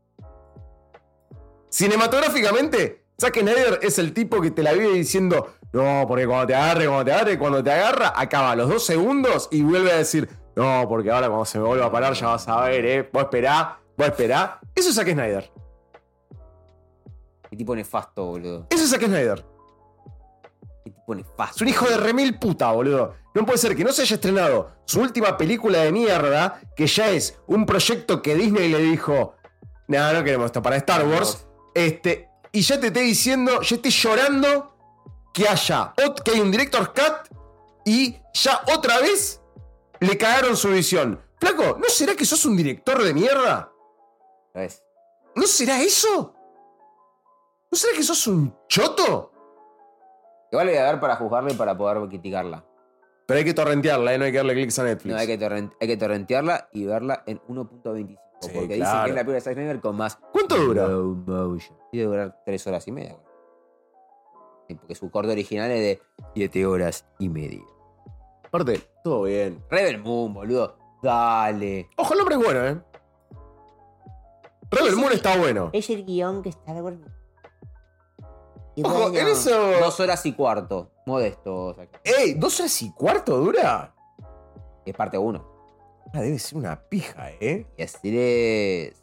Cinematográficamente, Zack Snyder es el tipo que te la vive diciendo, no, porque cuando te agarre, cuando te agarre, cuando te agarra, acaba a los dos segundos y vuelve a decir, no, porque ahora cuando se me vuelva a parar ya vas a ver, eh, vos esperá, vos esperá. Eso es Zack Snyder. Qué tipo nefasto, boludo. Eso es Zack Snyder. Qué tipo nefasto. Es un hijo de remil puta, boludo. No puede ser que no se haya estrenado su última película de mierda, que ya es un proyecto que Disney le dijo, no, no queremos esto para Star Wars, este, y ya te esté diciendo, ya esté llorando que haya, que hay un director's cut y ya otra vez le cagaron su visión. Flaco, ¿no será que sos un director de mierda? ¿Ves? ¿No será eso? ¿No será que sos un choto? Igual le voy a dar para juzgarla y para poder criticarla. Pero hay que torrentearla, ¿eh? No hay que darle clics a Netflix. No, hay que, torrent- hay que torrentearla y verla en uno punto veinticinco. Sí, porque claro. dicen que es la película de Zack Snyder con más. ¿Cuánto dura? slow motion. Debe durar tres horas y media. Güey. Sí, porque su corte original es de siete horas y media. Aparte, todo bien. Rebel Moon, boludo. Dale. Ojo, el nombre es bueno, ¿eh? Rebel Sí. Moon está bueno. Es el guión que está bueno. Y Ojo, bueno, en eso... Dos horas y cuarto. Modesto. Zack. ¡Ey! ¿Dos horas y cuarto dura? Es parte uno. Ah, debe ser una pija, ¿eh? Y así es.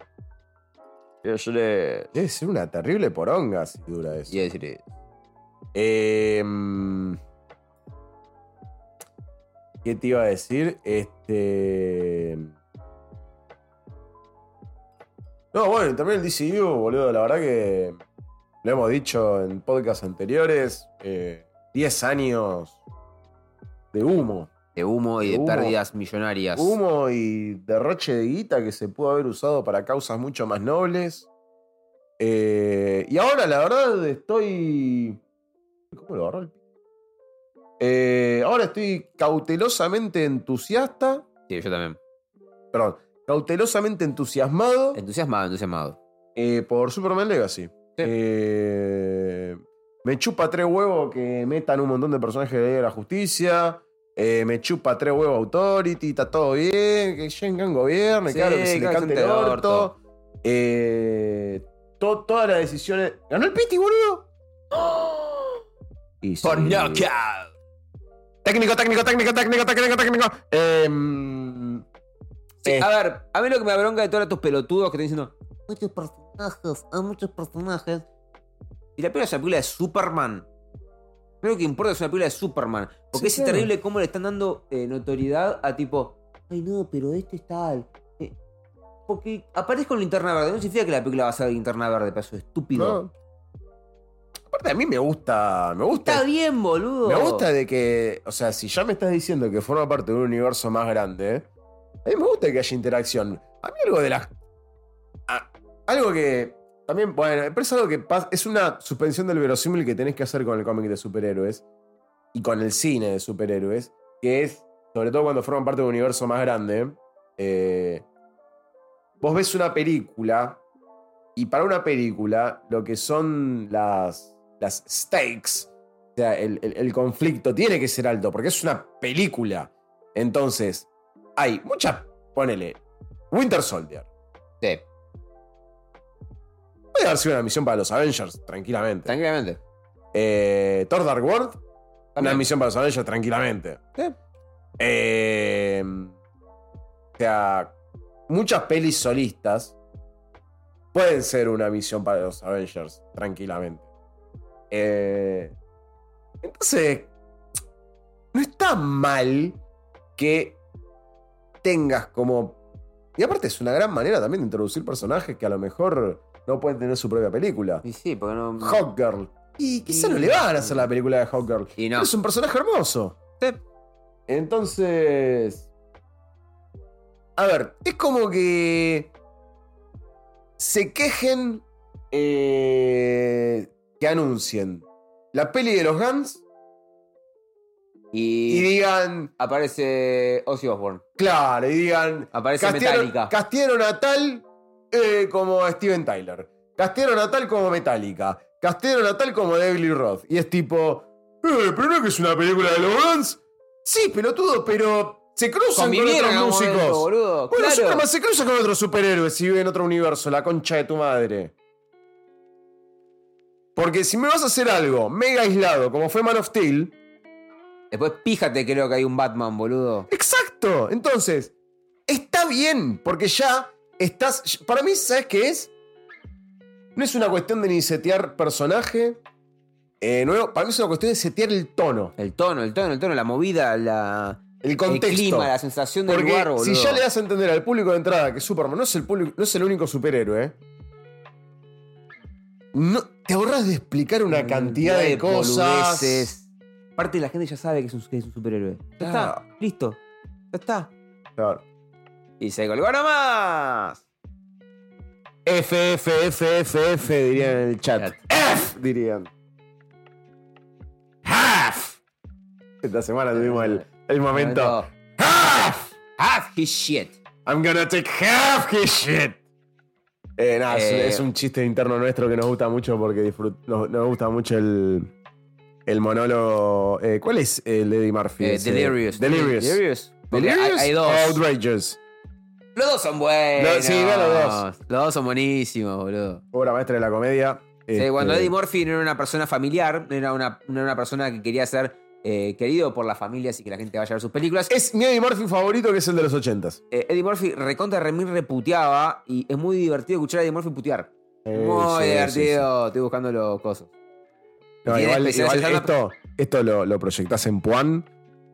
Debe ser una terrible poronga si dura eso. Y así es. Eh, mm, ¿Qué te iba a decir? Este... No, bueno, y también el D C U, boludo, la verdad que lo hemos dicho en podcasts anteriores, eh, diez años de humo. De humo y de Humo. pérdidas millonarias. Humo y derroche de guita que se pudo haber usado para causas mucho más nobles. Eh, y ahora, la verdad, estoy... ¿Cómo lo agarró el p-? Eh, ahora estoy cautelosamente entusiasta. Sí, yo también. Perdón, cautelosamente entusiasmado Entusiasmado, entusiasmado. eh, por Superman Legacy. Eh, me chupa tres huevos que metan un montón de personajes de la Liga de la Justicia. Eh, me chupa tres huevos Authority, está todo bien. Que James Gunn gobierne, Sí, claro, que se le claro, cante que el se te orto. Eh, to- todas las decisiones. ¿Ganó el Piti, boludo? Y sí. Por knockout. Técnico, técnico, técnico, técnico, técnico, técnico. Em, Sí, eh, a ver, a mí lo que me abronca de todos estos pelotudos que están diciendo, muchos personajes, hay muchos personajes. si la película es una película de Superman, lo que importa es una película de Superman. Porque Sí, es claro. terrible cómo le están dando eh, notoriedad a tipo, ay no, pero este es tal. Eh, porque aparece con Linterna Verde, no significa que la película va a ser Linterna Verde, pedazo estúpido. no. Aparte, a mí me gusta. Me gusta. Está bien, boludo. Me gusta de que, o sea, si ya me estás diciendo que forma parte de un universo más grande, a mí me gusta que haya interacción. A mí algo de las... a- algo que también, bueno, pero es algo que pasa, es una suspensión del verosímil que tenés que hacer con el cómic de superhéroes y con el cine de superhéroes, que es, sobre todo cuando forman parte de un universo más grande, eh, vos ves una película y para una película lo que son las, las stakes, o sea, el, el- el conflicto tiene que ser alto, porque es una película. Entonces, hay muchas, ponele, Winter Soldier. Sí, Puede haber sido una misión para los Avengers, tranquilamente. tranquilamente. Eh, Thor Dark World, una También. misión para los Avengers, tranquilamente. Sí. Eh, o sea, muchas pelis solistas pueden ser una misión para los Avengers, tranquilamente. Eh, entonces, no está mal que tengas como... Y aparte es una gran manera también de introducir personajes que a lo mejor no pueden tener su propia película. Y sí, porque no. Hawkgirl. Y quizá Y- no le van a hacer la película de Hawkgirl. Y no. Pero es un personaje hermoso. Sí. Entonces... A ver, es como que... Se quejen... eh, que anuncien la peli de los Guns Y, y digan... aparece Ozzy Osbourne. Claro, y digan... Aparece Castearon, Metallica. castearon a tal eh, como a Steven Tyler. Castearon a tal como Metallica. Castearon a tal como David Lee Roth. Y es tipo... Eh, pero no es que es una película de los Guns. Sí, pelotudo, pero se cruzan con Convivieron en otros algún músicos. momento, boludo. Bueno, Claro. Superman se cruza con otros superhéroes si vive en otro universo, la concha de tu madre. Porque si me vas a hacer algo mega aislado, como fue Man of Steel... Después píjate, creo que hay un Batman, boludo. ¡Exacto! Entonces, está bien, porque ya estás... Para mí, ¿sabes qué es? No es una cuestión de ni setear personaje eh, nuevo. Para mí es una cuestión de setear el tono, El tono, el tono, el tono, la movida, la, el contexto. el clima, la sensación del Porque lugar, boludo. si ya le das a entender al público de entrada que Superman no es el, público, no es el único superhéroe, no, te ahorras de explicar una cantidad de, cosas. boludeces. Aparte, la gente ya sabe que es un, que es un superhéroe. Ya Claro. está, listo. Ya está. Claro. Y se colgó nomás. F, F, F, F, F, dirían en el chat. Chat. F, dirían. Half. Esta semana tuvimos el, el momento. Half. Half his shit. I'm gonna take half his shit. Eh, nada, es- Eh. es, un chiste interno nuestro que nos gusta mucho porque disfrut- nos, nos gusta mucho el, el monólogo. eh, ¿Cuál es el de Eddie Murphy? Eh, Ese? Delirious. Delirious. Delirious. Porque Delirious Hay, hay dos. o Outrageous. Los dos son buenos. Lo- sí, ve los dos. Los dos son buenísimos, boludo. Obra maestra de la comedia. Sí, Este, cuando Eddie Murphy no era una persona familiar, no era una, no era una persona que quería ser eh, querido por la familia, así que la gente vaya a ver sus películas. Es mi Eddie Murphy favorito, que es el de los ochentas. Eh, Eddie Murphy recontra remil reputeaba y es muy divertido escuchar a Eddie Murphy putear. Eh, Muy sí, divertido. Estoy buscando los cosas. No, Tiene igual, especiales igual stand-up. esto, esto lo, lo proyectás en Puan.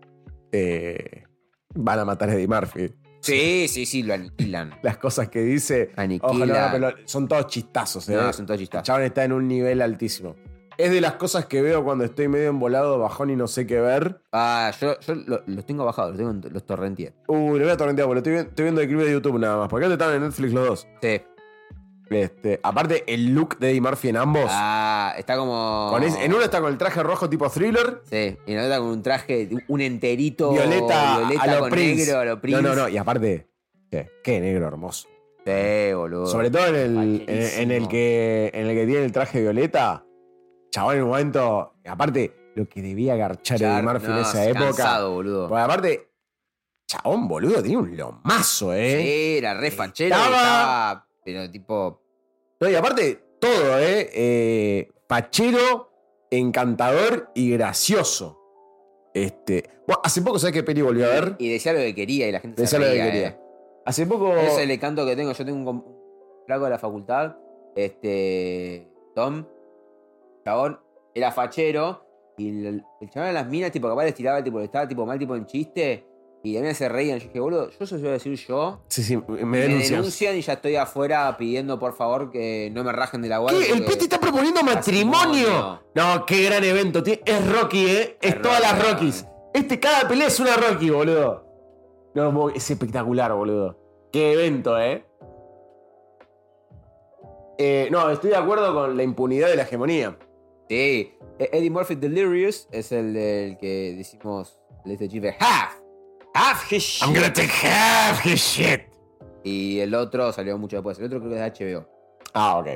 eh, van a matar a Eddie Murphy. Sí, sí, sí, lo aniquilan. Las cosas que dice. Aniquilan. Ojalá, pero son todos chistazos. ¿eh? No, son todos El chistas. chabón está en un nivel altísimo. Es de las cosas que veo cuando estoy medio embolado, bajón y no sé qué ver. Ah, yo, yo lo- los tengo bajados, los tengo en los torrenteé. Uy, le voy a torrentear porque estoy, vi- estoy viendo el clip de YouTube nada más. Porque antes estaban en Netflix los dos. Sí. Este, aparte, el look de Eddie Murphy en ambos. Ah, está como. Con ese- en uno está con el traje rojo tipo thriller. Sí, y en la otra con un traje, un enterito. Violeta, violeta a lo con Prince. negro, a lo Prince. No, no, no. Y aparte, ¿qué? Qué negro hermoso. Sí, boludo. Sobre todo en el, en, Facherísimo. en el que, en el que tiene el traje violeta. Chabón, en un momento. Aparte, lo que debía agarchar Eddie Char- Murphy en no, esa época. cansado, boludo. Porque aparte, chabón, boludo, tiene un lomazo, ¿eh? Sí, era re fachero. Estaba- Estaba... Pero tipo. No, y aparte, todo, ¿eh? eh Fachero, encantador y gracioso. Este. Bueno, hace poco, ¿sabes qué peli volví a ver? Y decía lo que quería y la gente Decía se lo que reía, quería. eh. Hace poco. Ese es el encanto que tengo. Yo tengo un, com- un flaco de la facultad. Este. Tom. Chabón. Era fachero. Y el, el chabón de las minas, tipo, capaz les tiraba, tipo, le estaba tipo mal, tipo en chiste. Y también se reían. Yo dije, boludo, yo eso se voy a decir yo. Sí, sí, me Me denuncias. denuncian y ya estoy afuera pidiendo por favor que no me rajen de la guardia. ¿Qué? ¿El porque- Peti está proponiendo matrimonio? Matrimonio. No, qué gran evento. Tie- Es Rocky, ¿eh? Es, Es todas las Rocky. Rockies. Este, cada pelea es una Rocky, boludo. No, mo- es espectacular, boludo. Qué evento, ¿eh? Eh, no, estoy de acuerdo con la impunidad de la hegemonía. Sí. E- Eddie Murphy Delirious es el del que decimos de este chifre half. Half his shit. I'm gonna take half his shit. Y el otro salió mucho después. El otro creo que es de H B O. Ah, ok.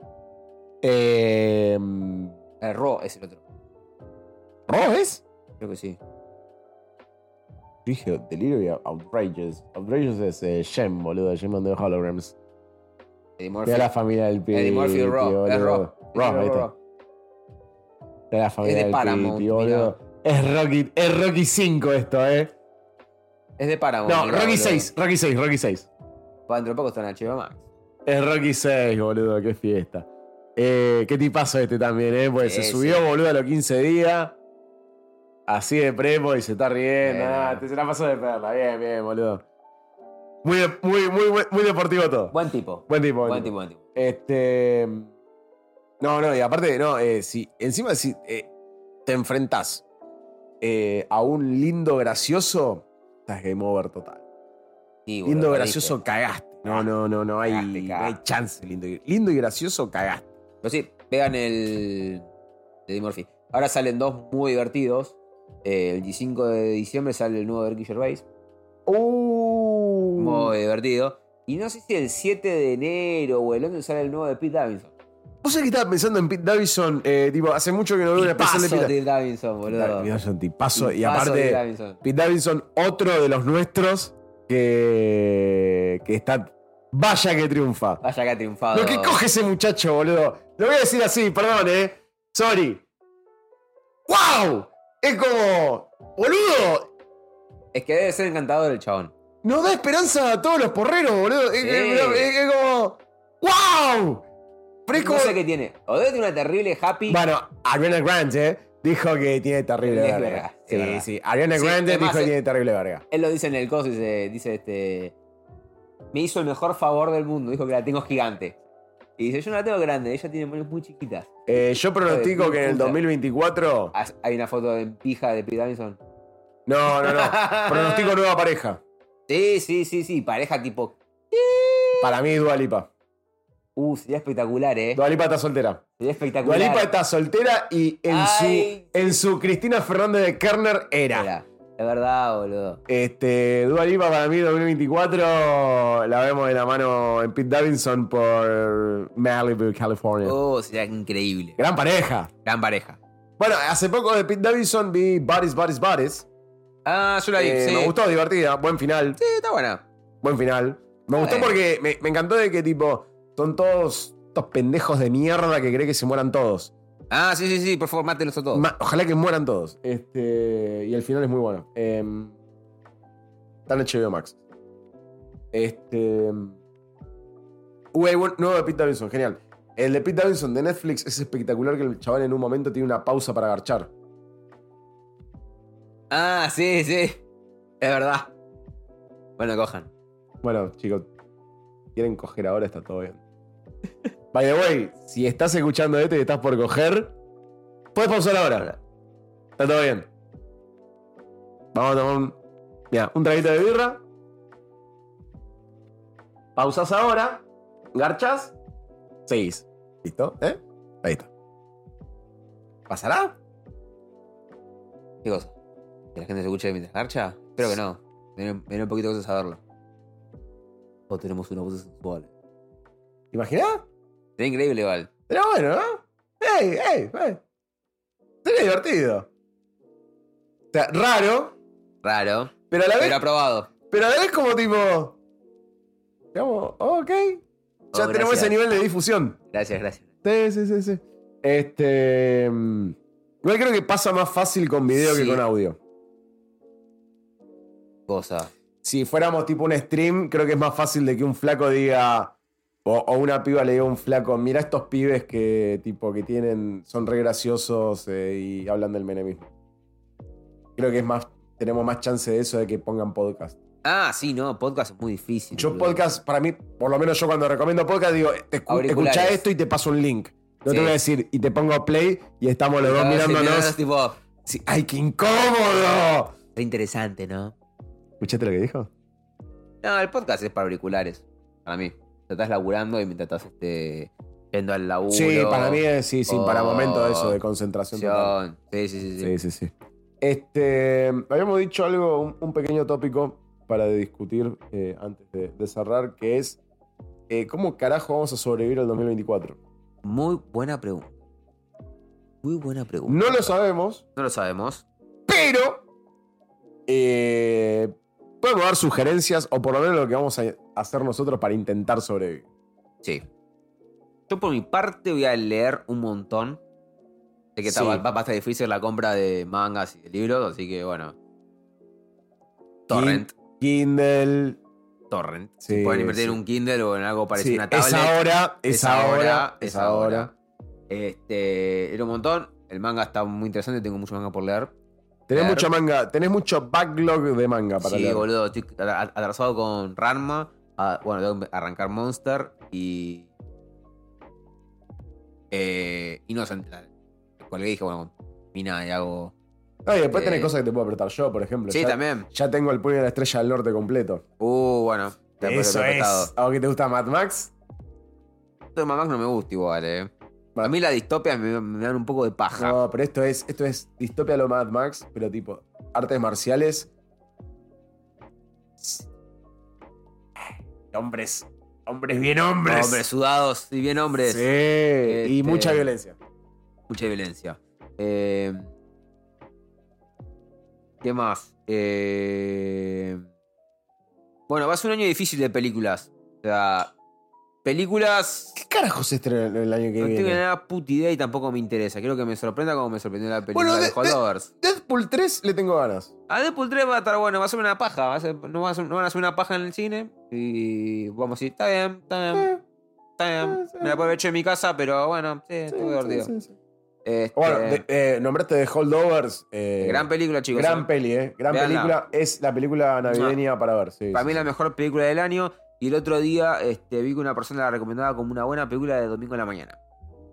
Eh, El Raw es el otro. ¿Raw es? Creo que sí. Dije Delirio y Outrageous. Outrageous es eh, Gem, boludo. Gem on the Holograms. Eddie Murphy. De la familia del Piti. Eddie Murphy, Raw. boludo. Es Raw. Raw, ahí está. De la familia Es de del Paramount, Piti, boludo. Es Rocky, es Rocky cinco esto, eh. Es de Paramount. No, mirá, Rocky boludo. seis, Rocky seis, Rocky seis. Va, dentro de poco está en H B O Max. Es Rocky seis, boludo, qué fiesta. Eh, qué tipazo este también, eh. Pues Sí, se subió, sí. boludo, a los quince días. Así de prepo y se está riendo. Bien. Ah, te se la pasó de perla. Bien, bien, boludo. Muy, de- muy, muy, muy, muy deportivo todo. Buen tipo. Buen tipo, buen Buen tipo. tipo, buen tipo. Este. No, no, y aparte, no, eh, si encima si eh, te enfrentás eh, a un lindo gracioso, estás game over total. Sí, boludo, Lindo perdiste. gracioso, cagaste. No, no, no, no hay, Cagaste, no cagaste. hay chance. Lindo, y- lindo y gracioso, cagaste. Pero sí, vean el de Eddie Murphy. Ahora salen dos muy divertidos. Eh, el diecinueve de diciembre sale el nuevo de Ricky Gervais. Uh. Muy divertido. Y no sé si el siete de enero o el once sale el nuevo de Pete Davidson. Vos sabés que estaba pensando en Pete Davidson, eh, tipo, hace mucho que no veo una especial de Tipazo Pete de Davidson, boludo. Pete Davidson, tipazo. Y Tipazo de aparte, Davidson. Pete Davidson, otro de los nuestros que, que está. Vaya que triunfa. Vaya que ha triunfado. Lo que coge ese muchacho, boludo. Lo voy a decir así, perdón, eh. Sorry. ¡Wow! Es como. Boludo. Es que debe ser encantador el chabón. Nos da esperanza a todos los porreros, boludo. Es, Sí. es- es- es como. ¡Wow! Pero es No como. sé qué tiene. O debe tener una terrible happy. Bueno, Ariana Grande dijo que tiene terrible Es verga. verga, es Sí, verdad. sí. Ariana Sí, Grande es más, dijo que eh, tiene terrible verga. Él lo dice en el coso y dice, dice este. Me hizo el mejor favor del mundo. Dijo que la tengo gigante. Y dice, yo no la tengo grande, ella tiene manos muy chiquitas. Eh, yo pronostico Joder, que en el puta. dos mil veinticuatro. Ah, Hay una foto en pija de Pete Davidson. No, no, no. Pronostico nueva pareja. Sí, sí, sí, sí. Pareja tipo. Para mí, Dua Lipa. Uh, sería espectacular, eh. Dua Lipa está soltera. Sería Dua espectacular. Lipa está soltera y en Ay. su, en su Cristina Fernández de Kerner era. Era. Es verdad, boludo. Este, Dua Lipa para mí dos mil veinticuatro la vemos de la mano en Pete Davidson por Malibu, California. Oh, sería increíble. Gran pareja. Gran pareja. Bueno, hace poco de Pete Davidson vi Bodies, Bodies, Bodies. Ah, yo la vi. Eh, sí. Me gustó, divertida, buen final. Sí, está buena. Buen final. Me gustó Bueno. porque me, me encantó de que tipo son todos estos pendejos de mierda que creen que se mueran todos. Ah, sí, sí, sí. Por favor, mátenlos a todos. Ma- ojalá que mueran todos. Este, y el final es muy bueno. Eh, está en H B O Max. Este. Uh, hay buen- nuevo de Pete Davidson, genial. El de Pete Davidson de Netflix es espectacular que el chaval en un momento tiene una pausa para garchar. Ah, sí, sí. Es verdad. Bueno, cojan. Bueno, chicos, quieren coger ahora, está todo bien. By the way, si estás escuchando esto y estás por coger, puedes pausar ahora. Está todo bien. Vamos a tomar un, mira, un traguito de birra. Pausas ahora. Garchas. Seguís. ¿Listo? ¿Eh? Ahí está. ¿Pasará? ¿Qué cosa? ¿Que la gente se escuche mientras garcha? Espero que no. Me viene me viene un poquito de cosas a saberlo. O tenemos una voz sensual. ¿Imaginás? Sería increíble igual. Pero bueno, ¿no? ¡Ey, ey, ey! Sería divertido. O sea, raro, Raro. pero a la vez, Pero aprobado. pero a la vez como tipo. Digamos, ok. Ya Oh, tenemos gracias. ese nivel de difusión. Gracias, gracias. Sí, sí, sí, sí. Este. mm, Igual creo que pasa más fácil con video Sí. que con audio. Cosa. Si fuéramos tipo un stream, creo que es más fácil de que un flaco diga. O, o una piba le diga a un flaco, mira estos pibes que tipo que tienen. Son re graciosos eh, y hablan del menemismo. Creo que es más. Tenemos más chance de eso de que pongan podcast. Ah, sí, no. Podcast es muy difícil. Yo boludo. podcast, para mí, por lo menos yo cuando recomiendo podcast, digo, te escu- Auriculares. escucha esto y te paso un link. No Sí. te voy a decir, y te pongo play y estamos los dos Ah, sí, mirándonos. mirándonos, tipo, Sí, ¡ay, qué incómodo! re interesante, ¿no? ¿Escuchaste lo que dijo? No, el podcast es para auriculares. Para mí. Te estás laburando y mientras estás este, yendo al laburo. Sí, para mí es, sí, sí, para o- momento de eso, de concentración total. Sí, sí, sí, sí. Sí, sí, sí. Este, habíamos dicho algo, un, un pequeño tópico para discutir eh, antes de, de cerrar, que es eh, ¿cómo carajo vamos a sobrevivir al dos mil veinticuatro? Muy buena pregunta. Muy buena pregunta. No lo sabemos, No lo sabemos. pero eh, podemos dar sugerencias o por lo menos lo que vamos a hacer nosotros para intentar sobrevivir. Sí. Yo por mi parte voy a leer un montón. Sé que Sí. va, va a estar difícil la compra de mangas y de libros, así que bueno. Torrent. Kindle. Torrent. Sí, Si pueden invertir sí. en un Kindle o en algo parecido Sí, a una tablet. es ahora, es, ahora, es ahora. Este, era un montón. El manga está muy interesante, tengo mucho manga por leer. Tenés Leer. mucha manga, tenés mucho backlog de manga para Sí, leer. boludo, estoy atra- atrasado con Ranma. Ah, bueno, tengo que arrancar Monster y. Eh, Innocent. La, cual que dije, bueno, mina y hago. No, y después Eh, tenés cosas que te puedo apretar yo, por ejemplo. Sí, ya, también. Ya tengo el puño de la estrella del norte completo. Uh, bueno. te- te- Eso te- es. apretado. ¿A vos que te gusta Mad Max? Esto de Mad Max no me gusta igual, eh. Va- A mí las distopias me, me dan un poco de paja. No, pero esto es, esto es distopia lo Mad Max, pero tipo, artes marciales. Hombres. Hombres bien hombres. Hombres sudados y bien hombres. Sí. Y Este- mucha violencia. Mucha violencia. Eh, ¿Qué más? Eh, bueno, va a ser un año difícil de películas. O sea, películas. ¿Qué carajo se estrena el año que No viene? tengo nada puta idea y tampoco me interesa. Quiero que me sorprenda como me sorprendió la película Bueno, de de- Holdovers. Deadpool tres le tengo ganas. A Deadpool tres va a estar bueno, va a ser una paja. Va a ser- no, va a ser- no van a hacer una paja en el cine. Y vamos a decir, está bien, está bien, Eh, está bien. eh, sí. Me la puedo haber hecho en mi casa, pero bueno, sí, sí, estuvo divertido. sí, sí, sí. Este, Bueno, de- eh, nombraste de Holdovers. eh, gran película, chicos. Gran ¿eh? peli, ¿eh? Gran Véanla. película. Es la película navideña para ver. Sí, Para sí, mí sí. la mejor película del año. Y el otro día este, vi que una persona la recomendaba como una buena película de domingo en la mañana.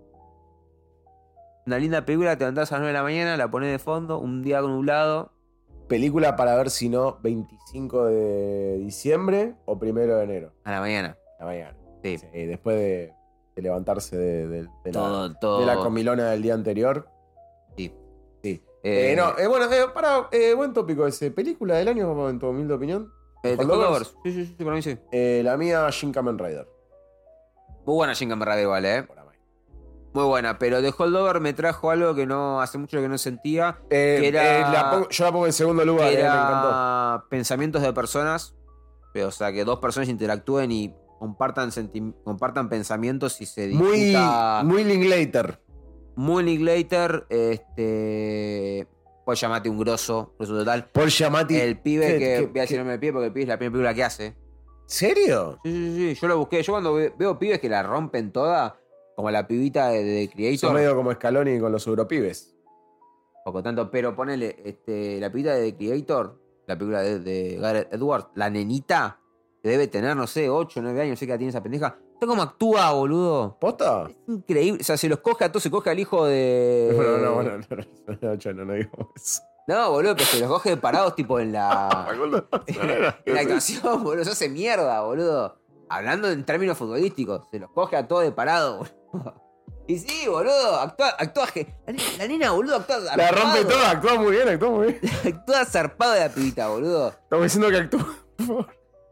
Una linda película, te levantás a las nueve de la mañana, la pones de fondo, un día nublado. Película para ver si no veinticinco de diciembre o primero de enero. A la mañana. La mañana. Sí. Sí, después de, de levantarse de, de- de Todo, la, todo. de la comilona del día anterior. Sí. Sí. Eh, Eh, no, eh, bueno, eh, para, eh, buen tópico ese. ¿Película del año, en tu humilde opinión? eh, The Holdovers. Holdovers. Sí, sí, sí, para mí sí. Eh, la mía, Shin Kamen Rider. Muy buena Shin Kamen Rider igual, eh. Por ahí. Muy buena, pero The Holdover me trajo algo que no hace mucho que no sentía. Eh, Que era- eh, la pongo- yo la pongo en segundo lugar, Que eh, me encantó. era pensamientos de personas. O sea, que dos personas interactúen y compartan, senti- compartan pensamientos y se Muy, discuta. muy Linklater. Muy Linklater, este. Puedes llamarte un grosso, grosso total. Paul Giamatti. El pibe ¿Qué- que. qué- voy a decir el nombre del pibe porque el pibe es la primera película que hace. ¿Serio? Sí, sí, sí. Yo lo busqué. Yo cuando ve- veo pibes que la rompen toda, como la pibita de, de Son Creator. medio como Scaloni con los europibes. Poco tanto, pero ponele, este, la pibita de The Creator, la película de, de Gareth Edwards, la nenita, que debe tener, no sé, ocho, nueve años, no sé qué edad tiene esa pendeja. ¿Sabes cómo actúa, boludo? ¿Posta? Es increíble. O sea, se los coge a todos, se coge al hijo de. No, no, no, no, no, no, yo no, no digo eso. No, boludo, pero se los coge parados, tipo en la. en la actuación, boludo. Se hace mierda, boludo. Hablando en términos futbolísticos, se los coge a todos de parado, boludo. Y sí, boludo, actúa, actúa. ge- La nena, la nena, boludo, actúa. La zarpado. rompe toda, actúa muy bien, actúa muy bien. Actúa zarpado de la pibita, boludo. Estamos diciendo que actúa, por favor.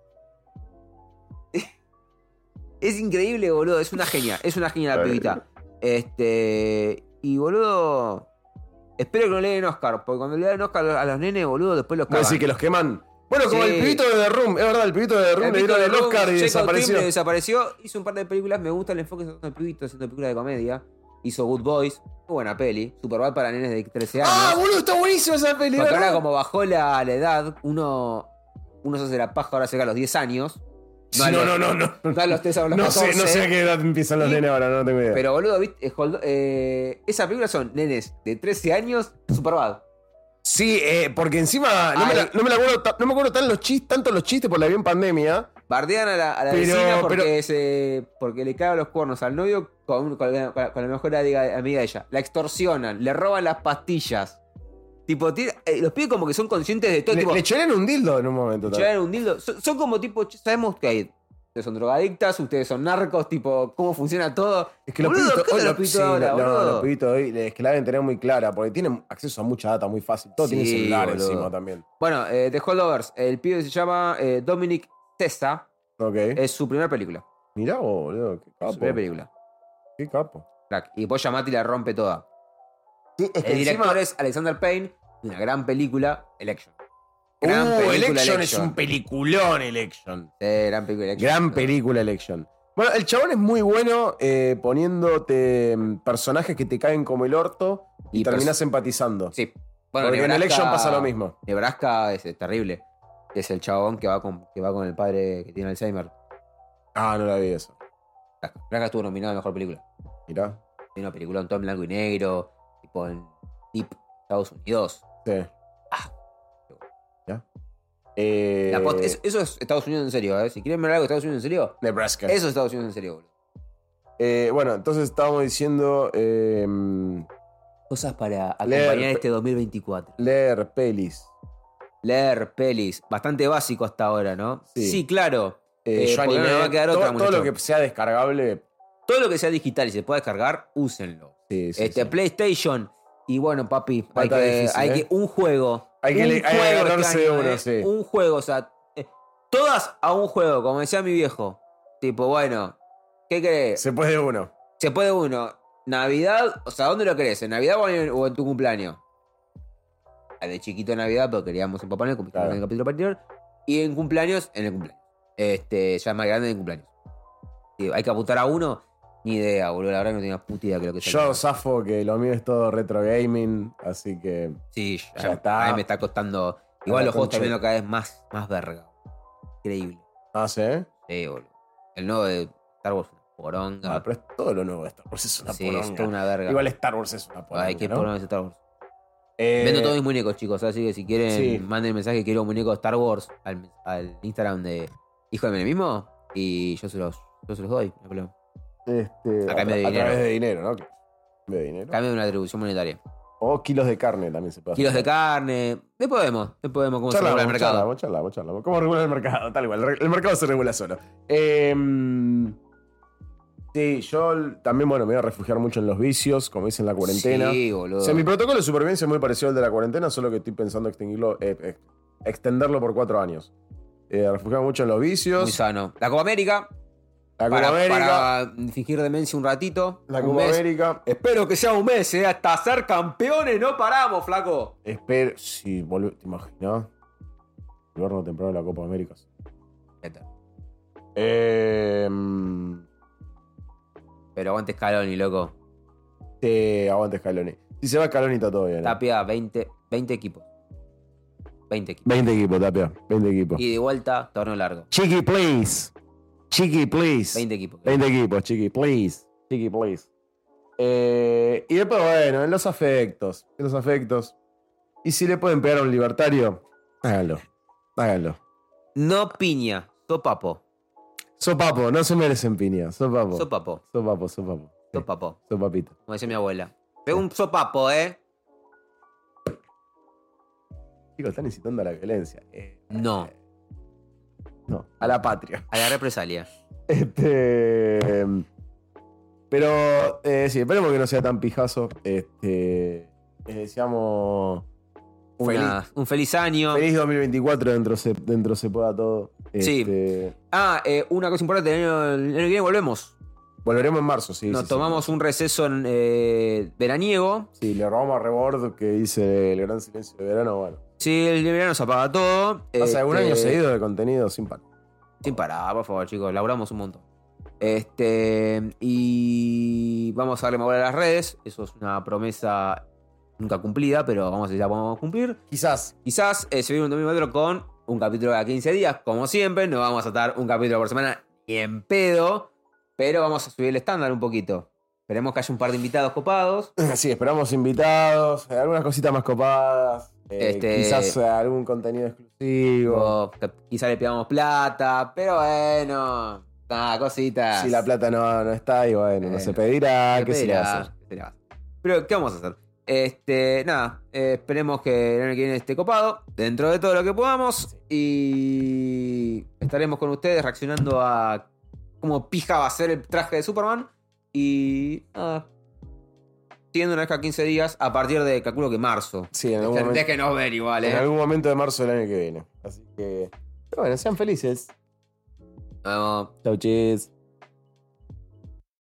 Es increíble, boludo. Es una genia. Es una genia la Ay. pibita. Este. Y, boludo. Espero que no le den Oscar. Porque cuando le den Oscar a los nenes, boludo, después los ¿Vos cagan. decís que los queman? Bueno, como Sí. el pibito de The Room, es verdad, el pibito de The Room le pibito dieron de el Room, Oscar y Jacob desapareció. Tremblay desapareció. Hizo un par de películas. Me gusta el enfoque que está haciendo el pibito haciendo películas de comedia. Hizo Good Boys. Muy buena peli. Superbad para nenes de trece años. ¡Ah, boludo! Está buenísima esa peli, Porque ahora ¿verdad? como bajó la, la edad, uno, uno se hace la paja ahora se a los diez años. Sí, a No, los- no, no, no. No a los tres, a los No sé, catorce. no sé a qué edad empiezan los Y- nenes ahora, no tengo idea. Pero boludo, ¿viste? Eh, Hold- eh, esa película son nenes de trece años, Superbad. Sí, eh, porque encima no me, Ay. la, no me la acuerdo, ta- no me acuerdo tan los chistes, tanto los chistes por la bien pandemia. Bardean a la, a la Pero- vecina porque, pero- se, porque le cagan los cuernos al novio con, con la, con la mejor amiga, amiga de ella. La extorsionan, le roban las pastillas. Tipo, tiene- eh, los pibes como que son conscientes de todo. Le, tipo, le chorean un dildo en un momento. también. llevan un dildo. Son, son como tipo, "Che, sabemos que hay. Ustedes son drogadictas, ustedes son narcos, tipo, cómo funciona todo. Es que los Boludo, pibitos ¿qué hoy, onda los los- pibitos sí, ahora, no, no, boludo? los pibitos hoy es que la deben tener muy clara, porque tienen acceso a mucha data muy fácil. Todo tiene Sí, celular boludo. encima también. Bueno, eh, The Holdovers. El pibe se llama eh, Dominic Tessa. Ok. Es su primera película. Mirá vos, boludo, qué Su capo. primera película. Qué capo. Crack. Y después Yamati la rompe toda. Sí, es que El director encima- es Alexander Payne, de una gran película, Election. Gran uh, película Election, Election. es un peliculón, Election. Sí, gran película Election. Gran película, Election. Bueno, el chabón es muy bueno eh, poniéndote mm, personajes que te caen como el orto y, Y terminás empatizando. Sí. Bueno, Porque en Nebraska- Election pasa lo mismo. Nebraska es, es terrible. Es el chabón que va con, que va con el padre que tiene Alzheimer. Ah, no la vi eso. Nebraska, Nebraska estuvo nominado a Mejor Película. Mirá. Tiene una película en todo en blanco y negro, tipo en Deep, Estados Unidos. Sí. Ah. ¿Ya? Eh, La post- eso, eso es Estados Unidos en serio, ¿eh? Si quieren ver algo de Estados Unidos en serio, Nebraska. eso es Estados Unidos en serio, boludo. Eh, bueno, entonces estábamos diciendo eh, Cosas para Leer- acompañar este dos mil veinticuatro. leer pelis. Leer pelis. Bastante básico hasta ahora, ¿no? Sí. Sí, claro. Eh, Eh, yo porque anime, no me va a quedar todo, otra, todo muchacho. lo que sea descargable. Todo lo que sea digital y se pueda descargar, úsenlo. Sí, sí, este, sí. PlayStation. Y bueno, papi, Va a hay, estar que, difícil, hay ¿eh? que. Un juego. Hay que un le- hay que juego agarrarse este de año, uno, ¿eh? sí. Un juego, o sea. eh, todas a un juego, como decía mi viejo. Tipo, bueno, ¿qué querés? Se puede uno. Se puede uno. Navidad, o sea, ¿dónde lo querés? ¿En Navidad o en, o en tu cumpleaños? De chiquito en Navidad, porque queríamos en Papá Noel, como dijimos Claro. en el capítulo anterior. Y en cumpleaños, en el cumpleaños. Este, ya es más grande en el cumpleaños. Sí, hay que apuntar a uno, ni idea, boludo. La verdad que no tenía puta idea que lo que Yo zafo que lo mío es todo retro gaming, así que. Sí, Ya ya está. A mí me está costando. Igual la los juegos concha. también lo cada vez más, más verga. Increíble. Ah, ¿sí? Sí, boludo. El nuevo de Star Wars, una poronga. Ah, pero es todo lo nuevo de Star Wars, es una sí, es poronga. toda una verga. Igual Star Wars es una poronga. Ay, qué ¿no? poronga es Star Wars. Eh, Vendo todos mis muñecos, chicos. Así que si quieren, Sí. manden mensaje quiero un muñeco de Star Wars al, al Instagram de Hijo de Menemismo y yo se los, yo se los doy. No hay problema. este, A cambio de a dinero. través de dinero, ¿no? A través de dinero. Cambio de una atribución monetaria. O kilos de carne también se puede Kilos de hacer. carne. Después vemos. Después vemos cómo se Charlamos, regula el mercado. charlamos, charlamos, charlamos. ¿Cómo regula el mercado? Tal igual. El mercado se regula solo. Eh, sí, yo también, bueno, me voy a refugiar mucho en los vicios, como dice en la cuarentena. Sí, boludo. O sea, mi protocolo de supervivencia es muy parecido al de la cuarentena, solo que estoy pensando extinguirlo, eh, eh, extenderlo por cuatro años. Eh, refugiarme mucho en los vicios. Muy sano. La Copa América. La Copa para, América. para fingir demencia un ratito. La un Copa mes. América. Espero que sea un mes, ¿eh? Hasta ser campeones no paramos, flaco. Espero. Sí, volve- ¿te imaginas? Volvernos temprano a la Copa América. Eh, Pero aguante Scaloni, loco. sí, aguante Scaloni. Si se va Scaloni está todo bien. ¿eh? Tapia, veinte, veinte equipos. veinte equipos. veinte equipos, Tapia. veinte equipos. Y de vuelta, torneo largo. Chiqui, please. Chiqui, please. veinte equipos. veinte equipos, Chiqui, please. Chiqui, please. Eh, y después, bueno, en los afectos. En los afectos. Y si le pueden pegar a un libertario, háganlo. Háganlo. No piña, sopapo. Sopapo, no se merecen piña. Sopapo. Sopapo, Sopapo, sopapo. Sí, sopapo. Sopapito. Como decía mi abuela. Pega un sopapo, ¿eh? Chicos, están incitando a la violencia. Eh, No, no, a la patria. a la represalia. Este. Pero, eh, sí, esperemos que no sea tan pijazo. Este. Les deseamos. Una- un feliz año. Feliz dos mil veinticuatro, dentro se, dentro se pueda todo. Sí. Este, Ah, eh, una cosa importante, el año, el año que viene volvemos. Volveremos en marzo, sí. Nos sí, tomamos sí. un receso en, eh, veraniego. Sí, le robamos a Rebord que dice el gran silencio de verano. Bueno, Sí, el verano se apaga todo. pasa un Este, año seguido de contenido sin par. Sin parar, por favor, chicos. Laburamos un montón. Este. Y vamos a darle más bola a las redes. Eso es una promesa nunca cumplida, pero vamos a ver si la podemos cumplir. Quizás. Quizás eh, se viene un dos mil veinticuatro con un capítulo cada quince días, como siempre. No vamos a estar un capítulo por semana ni en pedo, pero vamos a subir el estándar un poquito. Esperemos que haya un par de invitados copados. Sí, esperamos invitados, eh, algunas cositas más copadas. eh, Este- Quizás eh, algún contenido exclusivo. O que quizás le pidamos plata, pero bueno. Nada, cositas. Si la plata no, no está, y bueno, no Bueno, se pedirá. ¿Qué ¿Qué se le pedirá? va a hacer? ¿Qué se le va a hacer? Pero, ¿qué vamos a hacer? Este, nada, eh, esperemos que el año que viene esté copado, dentro de todo lo que podamos. Y estaremos con ustedes reaccionando a cómo pija va a ser el traje de Superman. Y nada, siguiendo una vez cada quince días, a partir de, calculo que marzo. Sí, en algún, momento, Déjenos ver igual, en eh. algún momento de marzo del año que viene. Así que, pero bueno, sean felices. Nos vemos. Chau, chis.